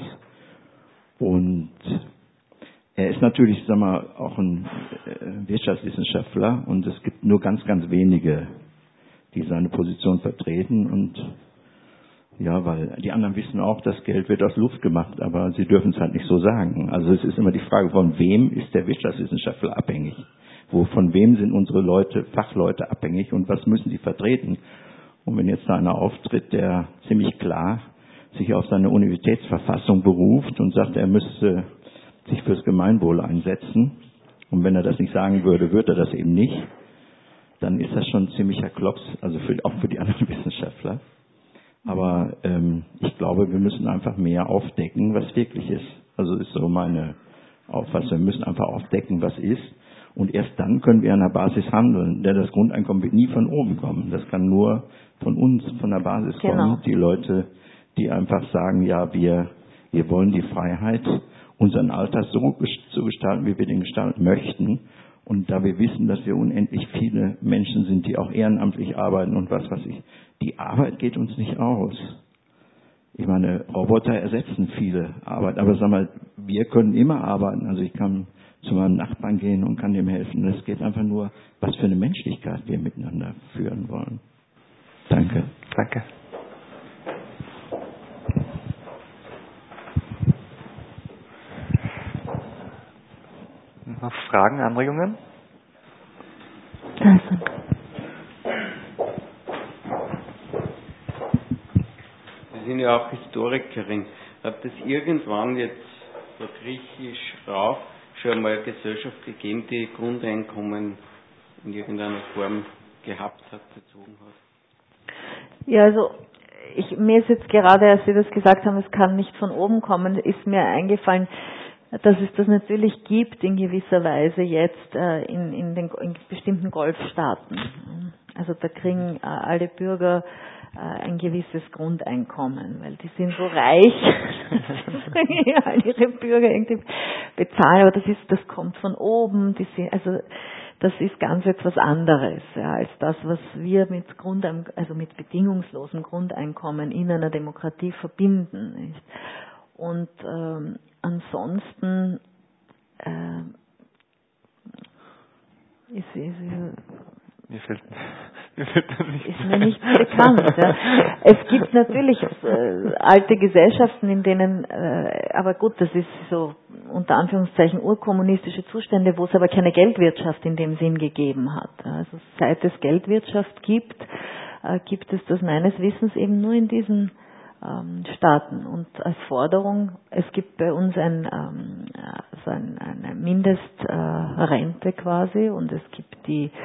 Und er ist natürlich, auch ein Wirtschaftswissenschaftler, und es gibt nur ganz, ganz wenige, die seine Position vertreten, und ja, weil die anderen wissen auch, das Geld wird aus Luft gemacht, aber sie dürfen es halt nicht so sagen. Also es ist immer die Frage, von wem ist der Wirtschaftswissenschaftler abhängig? Von wem sind unsere Fachleute abhängig, und was müssen sie vertreten? Und wenn jetzt da einer auftritt, der ziemlich klar sich auf seine Universitätsverfassung beruft und sagt, er müsste sich fürs Gemeinwohl einsetzen, und wenn er das nicht sagen würde, würde er das eben nicht, dann ist das schon ein ziemlicher Klops, also auch für die anderen Wissenschaftler. Aber ich glaube, wir müssen einfach mehr aufdecken, was wirklich ist. Also ist so meine Auffassung. Wir müssen einfach aufdecken, was ist. Und erst dann können wir an der Basis handeln. Das Grundeinkommen wird nie von oben kommen. Das kann nur von uns, von der Basis kommen. Die Leute, die einfach sagen, ja, wir wollen die Freiheit, unseren Alltag so zu gestalten, wie wir den gestalten möchten. Und da wir wissen, dass wir unendlich viele Menschen sind, die auch ehrenamtlich arbeiten und was weiß ich, die Arbeit geht uns nicht aus. Ich meine, Roboter ersetzen viele Arbeit, aber sag mal, wir können immer arbeiten. Also ich kann zu meinem Nachbarn gehen und kann dem helfen. Es geht einfach nur, was für eine Menschlichkeit wir miteinander führen wollen. Danke. Danke. Noch Fragen, Anregungen? Also. Sie sind ja auch Historikerin. Hat es irgendwann jetzt so griechisch rauf schon einmal eine Gesellschaft gegeben, die Grundeinkommen in irgendeiner Form gehabt hat, bezogen hat? Ja, also mir ist jetzt gerade, als Sie das gesagt haben, es kann nicht von oben kommen, ist mir eingefallen, dass es das natürlich gibt in gewisser Weise jetzt in bestimmten Golfstaaten. Also da kriegen alle Bürger ein gewisses Grundeinkommen, weil die sind so reich, dass all ihre Bürger irgendwie bezahlen, aber das kommt von oben, das ist ganz etwas anderes, ja, als das, was wir mit bedingungslosem Grundeinkommen in einer Demokratie verbinden. Nicht? Und ansonsten ist mir nicht bekannt. Ja. Es gibt natürlich alte Gesellschaften, in denen, aber gut, das ist so unter Anführungszeichen urkommunistische Zustände, wo es aber keine Geldwirtschaft in dem Sinn gegeben hat. Also seit es Geldwirtschaft gibt es das meines Wissens eben nur in diesen Staaten. Und als Forderung, es gibt bei uns eine Mindestrente quasi und es gibt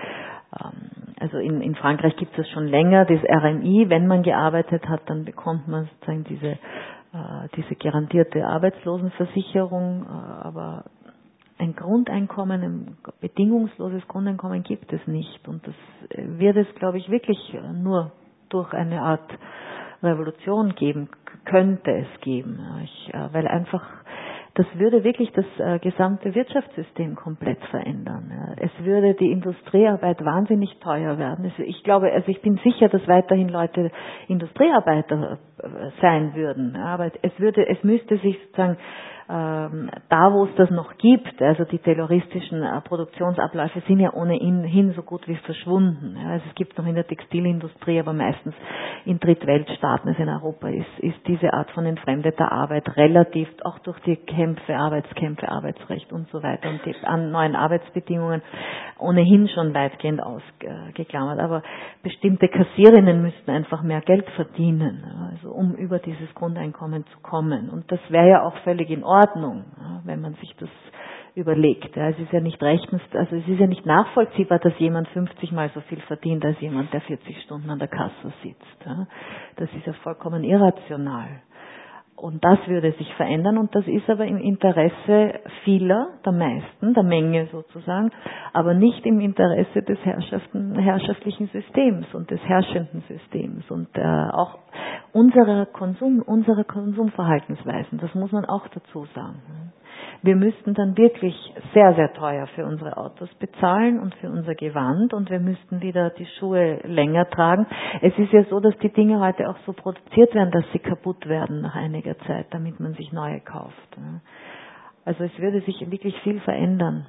also in Frankreich gibt es schon länger, das RMI, wenn man gearbeitet hat, dann bekommt man sozusagen diese garantierte Arbeitslosenversicherung, aber ein Grundeinkommen, ein bedingungsloses Grundeinkommen gibt es nicht und das wird es, glaube ich, wirklich nur durch eine Art Revolution könnte es geben, weil einfach das würde wirklich das gesamte Wirtschaftssystem komplett verändern. Es würde die Industriearbeit wahnsinnig teuer werden. Ich bin sicher, dass weiterhin Leute Industriearbeiter sein würden. Aber es müsste sich sozusagen da, wo es das noch gibt, also die tayloristischen Produktionsabläufe sind ja ohnehin so gut wie verschwunden. Also es gibt noch in der Textilindustrie, aber meistens in Drittweltstaaten, also in Europa ist diese Art von entfremdeter Arbeit relativ, auch durch die Arbeitskämpfe, Arbeitsrecht und so weiter und die neuen Arbeitsbedingungen ohnehin schon weitgehend ausgeklammert. Aber bestimmte Kassierinnen müssten einfach mehr Geld verdienen, also um über dieses Grundeinkommen zu kommen. Und das wäre ja auch völlig in Ordnung, wenn man sich das überlegt. Es ist ja nicht es ist ja nicht nachvollziehbar, dass jemand 50 Mal so viel verdient als jemand, der 40 Stunden an der Kasse sitzt. Das ist ja vollkommen irrational. Und das würde sich verändern und das ist aber im Interesse vieler, der meisten, der Menge sozusagen, aber nicht im Interesse des herrschaftlichen Systems und des herrschenden Systems und auch unserer Konsumverhaltensweisen. Das muss man auch dazu sagen. Wir müssten dann wirklich sehr, sehr teuer für unsere Autos bezahlen und für unser Gewand und wir müssten wieder die Schuhe länger tragen. Es ist ja so, dass die Dinge heute auch so produziert werden, dass sie kaputt werden nach einiger Zeit, damit man sich neue kauft. Also es würde sich wirklich viel verändern.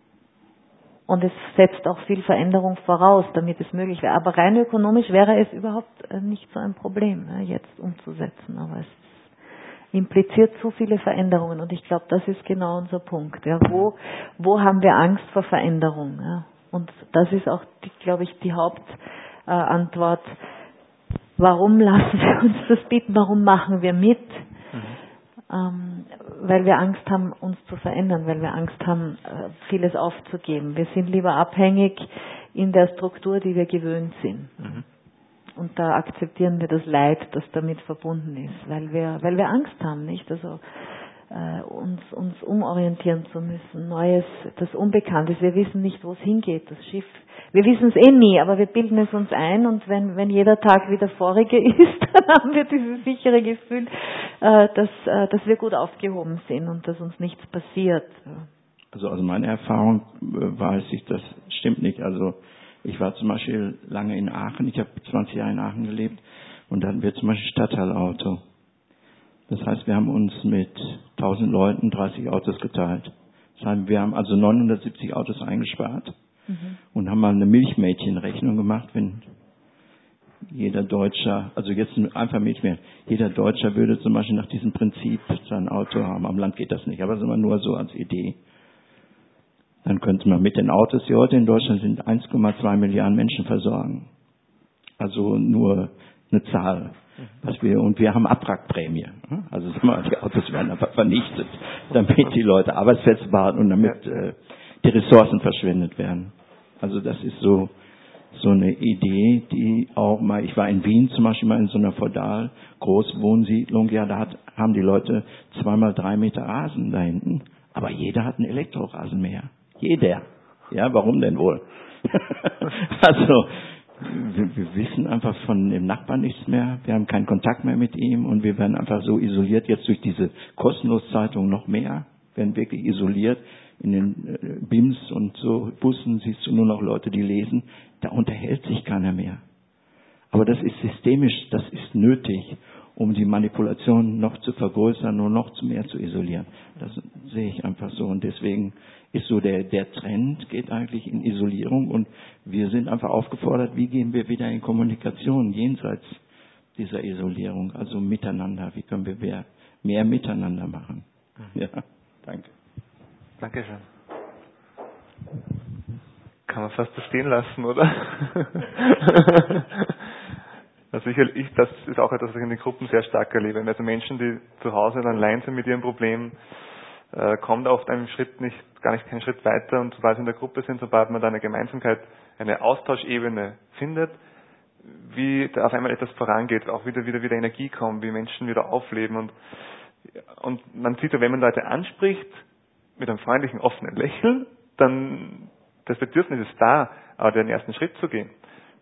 Und es setzt auch viel Veränderung voraus, damit es möglich wäre. Aber rein ökonomisch wäre es überhaupt nicht so ein Problem, jetzt umzusetzen. Aber es impliziert zu viele Veränderungen und ich glaube, das ist genau unser Punkt. Ja. Wo haben wir Angst vor Veränderung? Ja. Und das ist auch, glaube ich, die Hauptantwort. Warum lassen wir uns das bieten? Warum machen wir mit? weil wir Angst haben, uns zu verändern, weil wir Angst haben, vieles aufzugeben. Wir sind lieber abhängig in der Struktur, die wir gewöhnt sind. Mhm. Und da akzeptieren wir das Leid, das damit verbunden ist, weil wir Angst haben, nicht? Also uns umorientieren zu müssen, Neues, das Unbekannte. Wir wissen nicht, wo es hingeht, das Schiff. Wir wissen es eh nie, aber wir bilden es uns ein, und wenn jeder Tag wie der vorige ist, dann haben wir dieses sichere Gefühl, dass wir gut aufgehoben sind und dass uns nichts passiert. Also aus meiner Erfahrung weiß ich, das stimmt nicht. Also ich war zum Beispiel lange in Aachen, ich habe 20 Jahre in Aachen gelebt, und da hatten wir zum Beispiel Stadtteilauto. Das heißt, wir haben uns mit 1000 Leuten 30 Autos geteilt. Das heißt, wir haben also 970 Autos eingespart und haben mal eine Milchmädchenrechnung gemacht, wenn jeder Deutscher, also jetzt einfach Milchmädchen, jeder Deutscher würde zum Beispiel nach diesem Prinzip sein Auto haben. Am Land geht das nicht, aber das ist immer nur so als Idee. Dann könnte man mit den Autos, die heute in Deutschland sind, 1,2 Milliarden Menschen versorgen. Also nur eine Zahl. Und wir haben Abwrackprämie. Also die Autos werden einfach vernichtet, damit die Leute Arbeitsplätze behalten und damit die Ressourcen verschwendet werden. Also das ist so eine Idee, die auch mal, ich war in Wien zum Beispiel mal in so einer feudal Großwohnsiedlung, ja, da haben die Leute 2x3 Meter Rasen da hinten, aber jeder hat einen Elektrorasenmäher. Jeder. Ja, warum denn wohl? Also, wir wissen einfach von dem Nachbarn nichts mehr, wir haben keinen Kontakt mehr mit ihm, und wir werden einfach so isoliert, jetzt durch diese Kostenloszeitung noch mehr, werden wirklich isoliert. In den BIMs und so Bussen siehst du nur noch Leute, die lesen, da unterhält sich keiner mehr. Aber das ist systemisch, das ist nötig, um die Manipulation noch zu vergrößern und noch mehr zu isolieren. Das sehe ich einfach so, und deswegen ist so der Trend geht eigentlich in Isolierung, und wir sind einfach aufgefordert, wie gehen wir wieder in Kommunikation jenseits dieser Isolierung, also miteinander, wie können wir mehr miteinander machen. Ja, danke. Dankeschön. Kann man fast so stehen lassen, oder? Also das ist auch etwas, was ich in den Gruppen sehr stark erlebe. Also Menschen, die zu Hause dann allein sind mit ihrem Problem, kommt auf einem Schritt gar nicht keinen Schritt weiter, und sobald sie in der Gruppe sind, sobald man da eine Gemeinsamkeit, eine Austauschebene findet, wie da auf einmal etwas vorangeht, auch wieder Energie kommt, wie Menschen wieder aufleben, und man sieht ja, wenn man Leute anspricht, mit einem freundlichen, offenen Lächeln, dann das Bedürfnis ist da, aber den ersten Schritt zu gehen.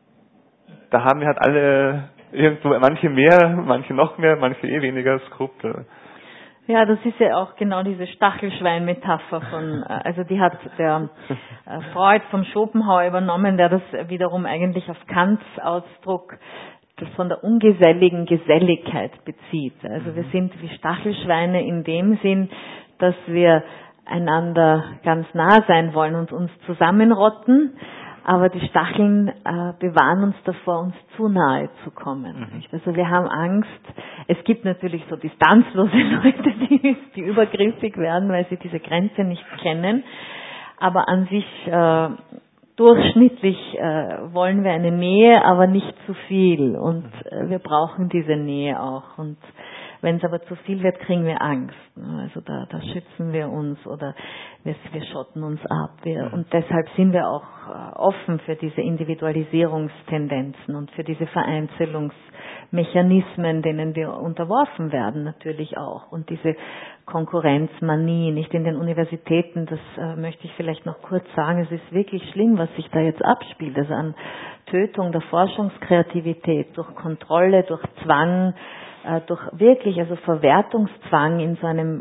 Da haben wir halt alle irgendwo, manche mehr, manche noch mehr, manche weniger Skrupel. Ja, das ist ja auch genau diese Stachelschwein-Metapher also die hat der Freud vom Schopenhauer übernommen, der das wiederum eigentlich auf Kants Ausdruck das von der ungeselligen Geselligkeit bezieht. Also wir sind wie Stachelschweine in dem Sinn, dass wir einander ganz nah sein wollen und uns zusammenrotten, aber die Stacheln bewahren uns davor, uns zu nahe zu kommen. Nicht? Also wir haben Angst. Es gibt natürlich so distanzlose Leute, die übergriffig werden, weil sie diese Grenze nicht kennen. Aber an sich durchschnittlich wollen wir eine Nähe, aber nicht zu viel. Und wir brauchen diese Nähe auch. Und wenn es aber zu viel wird, kriegen wir Angst. Also da schützen wir uns oder wir schotten uns ab. Und deshalb sind wir auch offen für diese Individualisierungstendenzen und für diese Vereinzelungsmechanismen, denen wir unterworfen werden natürlich auch. Und diese Konkurrenzmanie, nicht in den Universitäten, das möchte ich vielleicht noch kurz sagen, es ist wirklich schlimm, was sich da jetzt abspielt. Also an Tötung der Forschungskreativität durch Kontrolle, durch Zwang, durch wirklich, also Verwertungszwang in so einem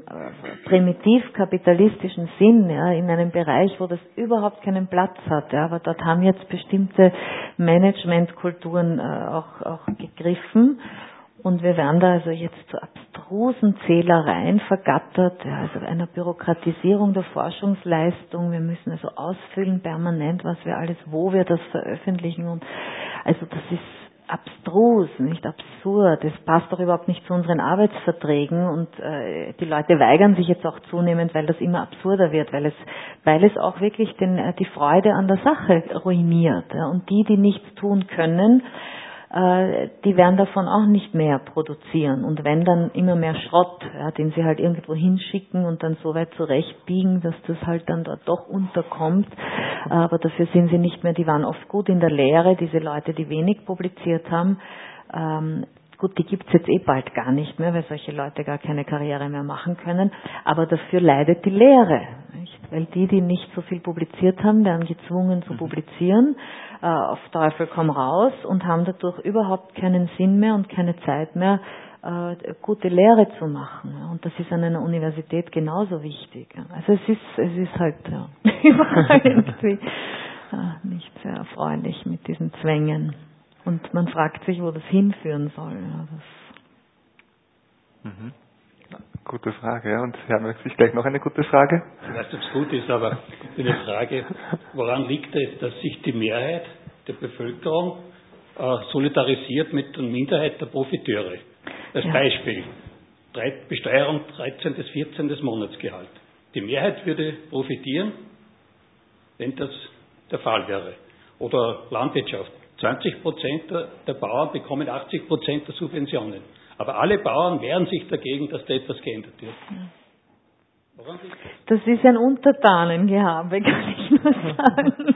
primitiv-kapitalistischen Sinn, ja, in einem Bereich, wo das überhaupt keinen Platz hat, ja, aber dort haben jetzt bestimmte Managementkulturen auch gegriffen, und wir werden da also jetzt zu abstrusen Zählereien vergattert, ja, also einer Bürokratisierung der Forschungsleistung. Wir müssen also ausfüllen permanent, was wir alles, wo wir das veröffentlichen, und also das ist abstrus, nicht absurd. Es passt doch überhaupt nicht zu unseren Arbeitsverträgen, und die Leute weigern sich jetzt auch zunehmend, weil das immer absurder wird, weil es auch wirklich die Freude an der Sache ruiniert. Ja. Und die nichts tun können, die werden davon auch nicht mehr produzieren. Und wenn, dann immer mehr Schrott, ja, den sie halt irgendwo hinschicken und dann so weit zurechtbiegen, dass das halt dann dort doch unterkommt. Aber dafür sind sie nicht mehr, die waren oft gut in der Lehre, diese Leute, die wenig publiziert haben. Gut, die gibt's jetzt bald gar nicht mehr, weil solche Leute gar keine Karriere mehr machen können. Aber dafür leidet die Lehre. Nicht? Weil die nicht so viel publiziert haben, werden gezwungen zu publizieren, auf Teufel komm raus und haben dadurch überhaupt keinen Sinn mehr und keine Zeit mehr, gute Lehre zu machen. Und das ist an einer Universität genauso wichtig. Also es ist halt überall irgendwie nicht sehr erfreulich mit diesen Zwängen. Und man fragt sich, wo das hinführen soll. Gute Frage, ja. Und Herr möchte sich gleich noch eine gute Frage? Ich weiß nicht, ob es gut ist, aber eine Frage, woran liegt es, dass sich die Mehrheit der Bevölkerung solidarisiert mit der Minderheit der Profiteure? Als Beispiel, Besteuerung 13. bis 14. Monatsgehalt. Die Mehrheit würde profitieren, wenn das der Fall wäre. Oder Landwirtschaft. 20% der Bauern bekommen 80% der Subventionen. Aber alle Bauern wehren sich dagegen, dass da etwas geändert wird. Woran liegt das? Das ist ein Untertanengehabe, kann ich nur sagen.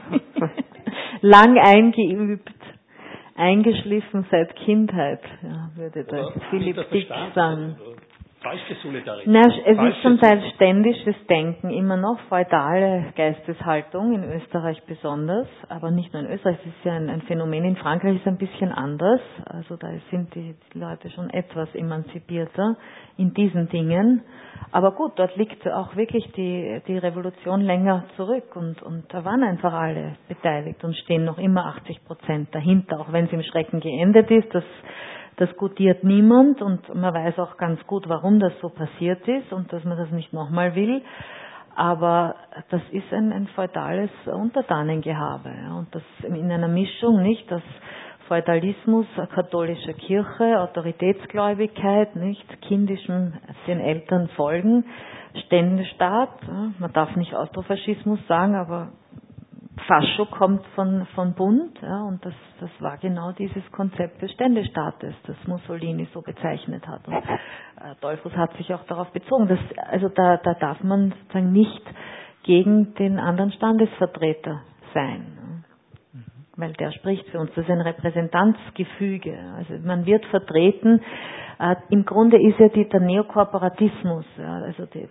Lang eingeübt, eingeschliffen seit Kindheit, würde der Philipp Dick sagen. Falsche Solidarität. Na, es ist zum Teil ständisches Denken, immer noch feudale Geisteshaltung, in Österreich besonders, aber nicht nur in Österreich, es ist ja ein Phänomen, in Frankreich ist es ein bisschen anders, also da sind die Leute schon etwas emanzipierter in diesen Dingen, aber gut, dort liegt auch wirklich die Revolution länger zurück und da waren einfach alle beteiligt und stehen noch immer 80% dahinter, auch wenn es im Schrecken geendet ist, das gutiert niemand und man weiß auch ganz gut, warum das so passiert ist und dass man das nicht nochmal will. Aber das ist ein feudales Untertanengehabe und das in einer Mischung, nicht, das Feudalismus, katholische Kirche, Autoritätsgläubigkeit, nicht, kindischem den Eltern folgen, Ständestaat, man darf nicht Austrofaschismus sagen, aber Fascho kommt von Bund, und das war genau dieses Konzept des Ständestaates, das Mussolini so bezeichnet hat. Und Dollfuss hat sich auch darauf bezogen. Da darf man sozusagen nicht gegen den anderen Standesvertreter sein, weil der spricht für uns. Das ist ein Repräsentanzgefüge. Also man wird vertreten. Im Grunde ist ja der Neokooperativismus, also die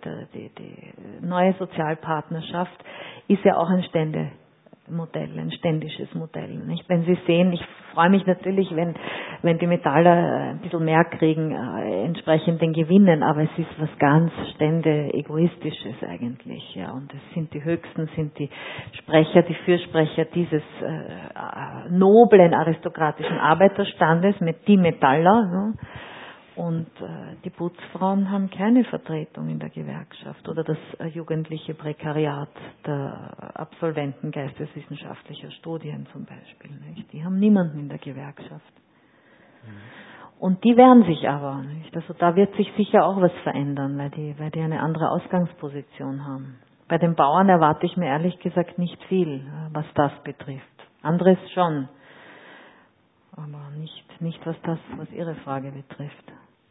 neue Sozialpartnerschaft, ist ja auch ein Ständemodell, ein ständisches Modell. Nicht? Wenn Sie sehen, ich freue mich natürlich, wenn die Metaller ein bisschen mehr kriegen, entsprechend den Gewinnen, aber es ist was ganz Stände-Egoistisches eigentlich. Ja. Und es sind die Höchsten, sind die Sprecher, die Fürsprecher dieses noblen aristokratischen Arbeiterstandes, die Metaller. Ja. Und die Putzfrauen haben keine Vertretung in der Gewerkschaft oder das jugendliche Prekariat der Absolventen geisteswissenschaftlicher Studien zum Beispiel. Nicht? Die haben niemanden in der Gewerkschaft. Und die wehren sich aber. Nicht? Also da wird sich sicher auch was verändern, weil die eine andere Ausgangsposition haben. Bei den Bauern erwarte ich mir ehrlich gesagt nicht viel, was das betrifft. Anderes schon. Aber nicht was Ihre Frage betrifft.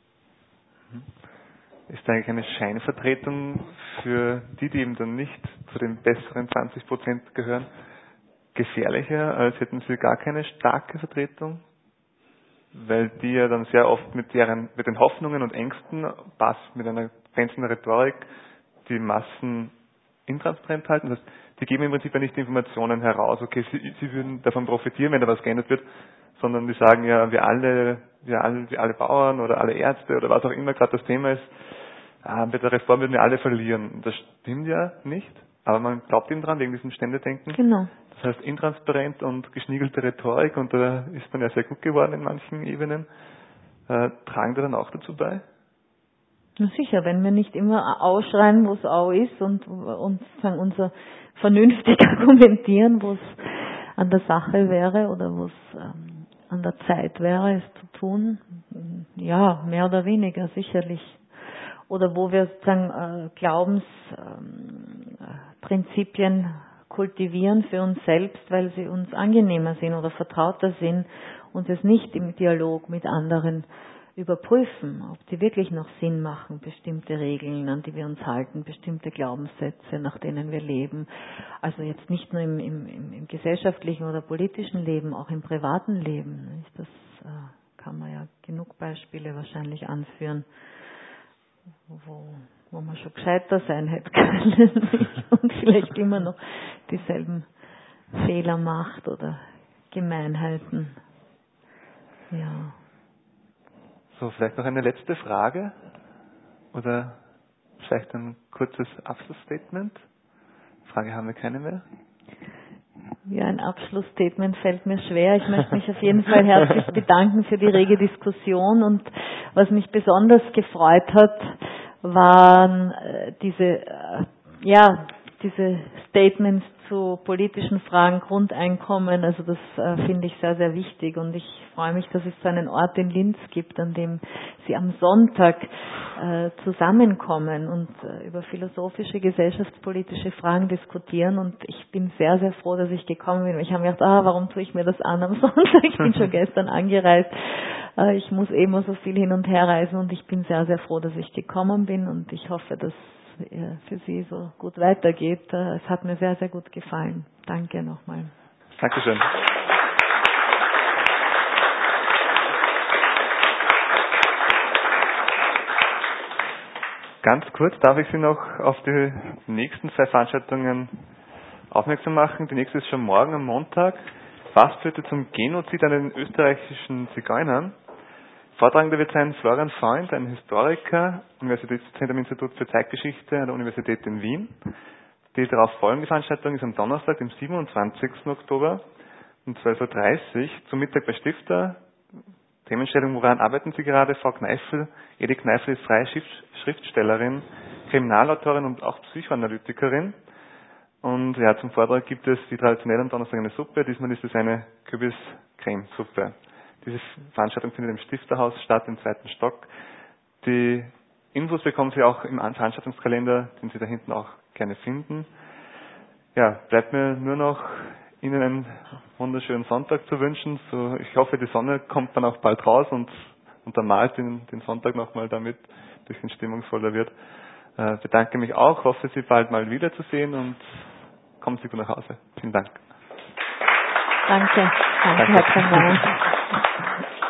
Ist da eigentlich eine Scheinvertretung für die eben dann nicht zu den besseren 20% gehören, gefährlicher, als hätten sie gar keine starke Vertretung? Weil die ja dann sehr oft mit den Hoffnungen und Ängsten, mit einer glänzenden Rhetorik, die Massen intransparent halten. Das heißt, die geben im Prinzip ja nicht die Informationen heraus, okay, sie würden davon profitieren, wenn da was geändert wird, sondern die sagen ja, wir alle Bauern oder alle Ärzte oder was auch immer gerade das Thema ist, bei der Reform würden wir alle verlieren. Das stimmt ja nicht, aber man glaubt ihm dran, wegen diesem Ständedenken. Genau. Das heißt, intransparent und geschniegelte Rhetorik, und da ist man ja sehr gut geworden in manchen Ebenen, tragen da dann auch dazu bei? Na sicher, wenn wir nicht immer ausschreien, wo es auch ist und sagen, unser vernünftig argumentieren, wo es an der Sache wäre oder wo es an der Zeit wäre, es zu tun, ja, mehr oder weniger sicherlich. Oder wo wir sozusagen Glaubensprinzipien kultivieren für uns selbst, weil sie uns angenehmer sind oder vertrauter sind und es nicht im Dialog mit anderen überprüfen, ob die wirklich noch Sinn machen, bestimmte Regeln, an die wir uns halten, bestimmte Glaubenssätze, nach denen wir leben. Also jetzt nicht nur im gesellschaftlichen oder politischen Leben, auch im privaten Leben. Das kann man ja genug Beispiele wahrscheinlich anführen, wo man schon gescheiter sein hätte können und vielleicht immer noch dieselben Fehler macht oder Gemeinheiten. Ja. So, vielleicht noch eine letzte Frage oder vielleicht ein kurzes Abschlussstatement. Frage haben wir keine mehr. Ja, ein Abschlussstatement fällt mir schwer. Ich möchte mich auf jeden Fall herzlich bedanken für die rege Diskussion und was mich besonders gefreut hat, waren diese Statements zu politischen Fragen, Grundeinkommen. Also das finde ich sehr, sehr wichtig und ich freue mich, dass es so einen Ort in Linz gibt, an dem Sie am Sonntag zusammenkommen und über philosophische, gesellschaftspolitische Fragen diskutieren und ich bin sehr, sehr froh, dass ich gekommen bin. Ich habe mir gedacht, warum tue ich mir das an am Sonntag? Ich bin schon gestern angereist. Ich muss immer so viel hin und her reisen und ich bin sehr, sehr froh, dass ich gekommen bin und ich hoffe, dass für Sie so gut weitergeht. Es hat mir sehr, sehr gut gefallen. Danke nochmal. Dankeschön. Ganz kurz darf ich Sie noch auf die nächsten 2 Veranstaltungen aufmerksam machen. Die nächste ist schon morgen am Montag. Was führte zum Genozid an den österreichischen Zigeunern? Vortragender wird sein Florian Freund, ein Historiker, Universitätsdozent am Institut für Zeitgeschichte an der Universität in Wien. Die darauf folgende Veranstaltung ist am Donnerstag, dem 27. Oktober um 12.30 Uhr zum Mittag bei Stifter. Themenstellung, woran arbeiten Sie gerade? Frau Kneifel. Edith Kneifel ist freie Schriftstellerin, Kriminalautorin und auch Psychoanalytikerin. Und ja, zum Vortrag gibt es die traditionelle am Donnerstag eine Suppe. Diesmal ist es eine Kürbis-Cremesuppe. Diese Veranstaltung findet im Stifterhaus statt, im 2. Stock. Die Infos bekommen Sie auch im Veranstaltungskalender, den Sie da hinten auch gerne finden. Ja, bleibt mir nur noch Ihnen einen wunderschönen Sonntag zu wünschen. So, ich hoffe, die Sonne kommt dann auch bald raus und untermalt den Sonntag nochmal damit, ein bisschen stimmungsvoller wird. Bedanke mich auch, hoffe, Sie bald mal wiederzusehen und kommen Sie gut nach Hause. Vielen Dank. Danke, Herr Krenner.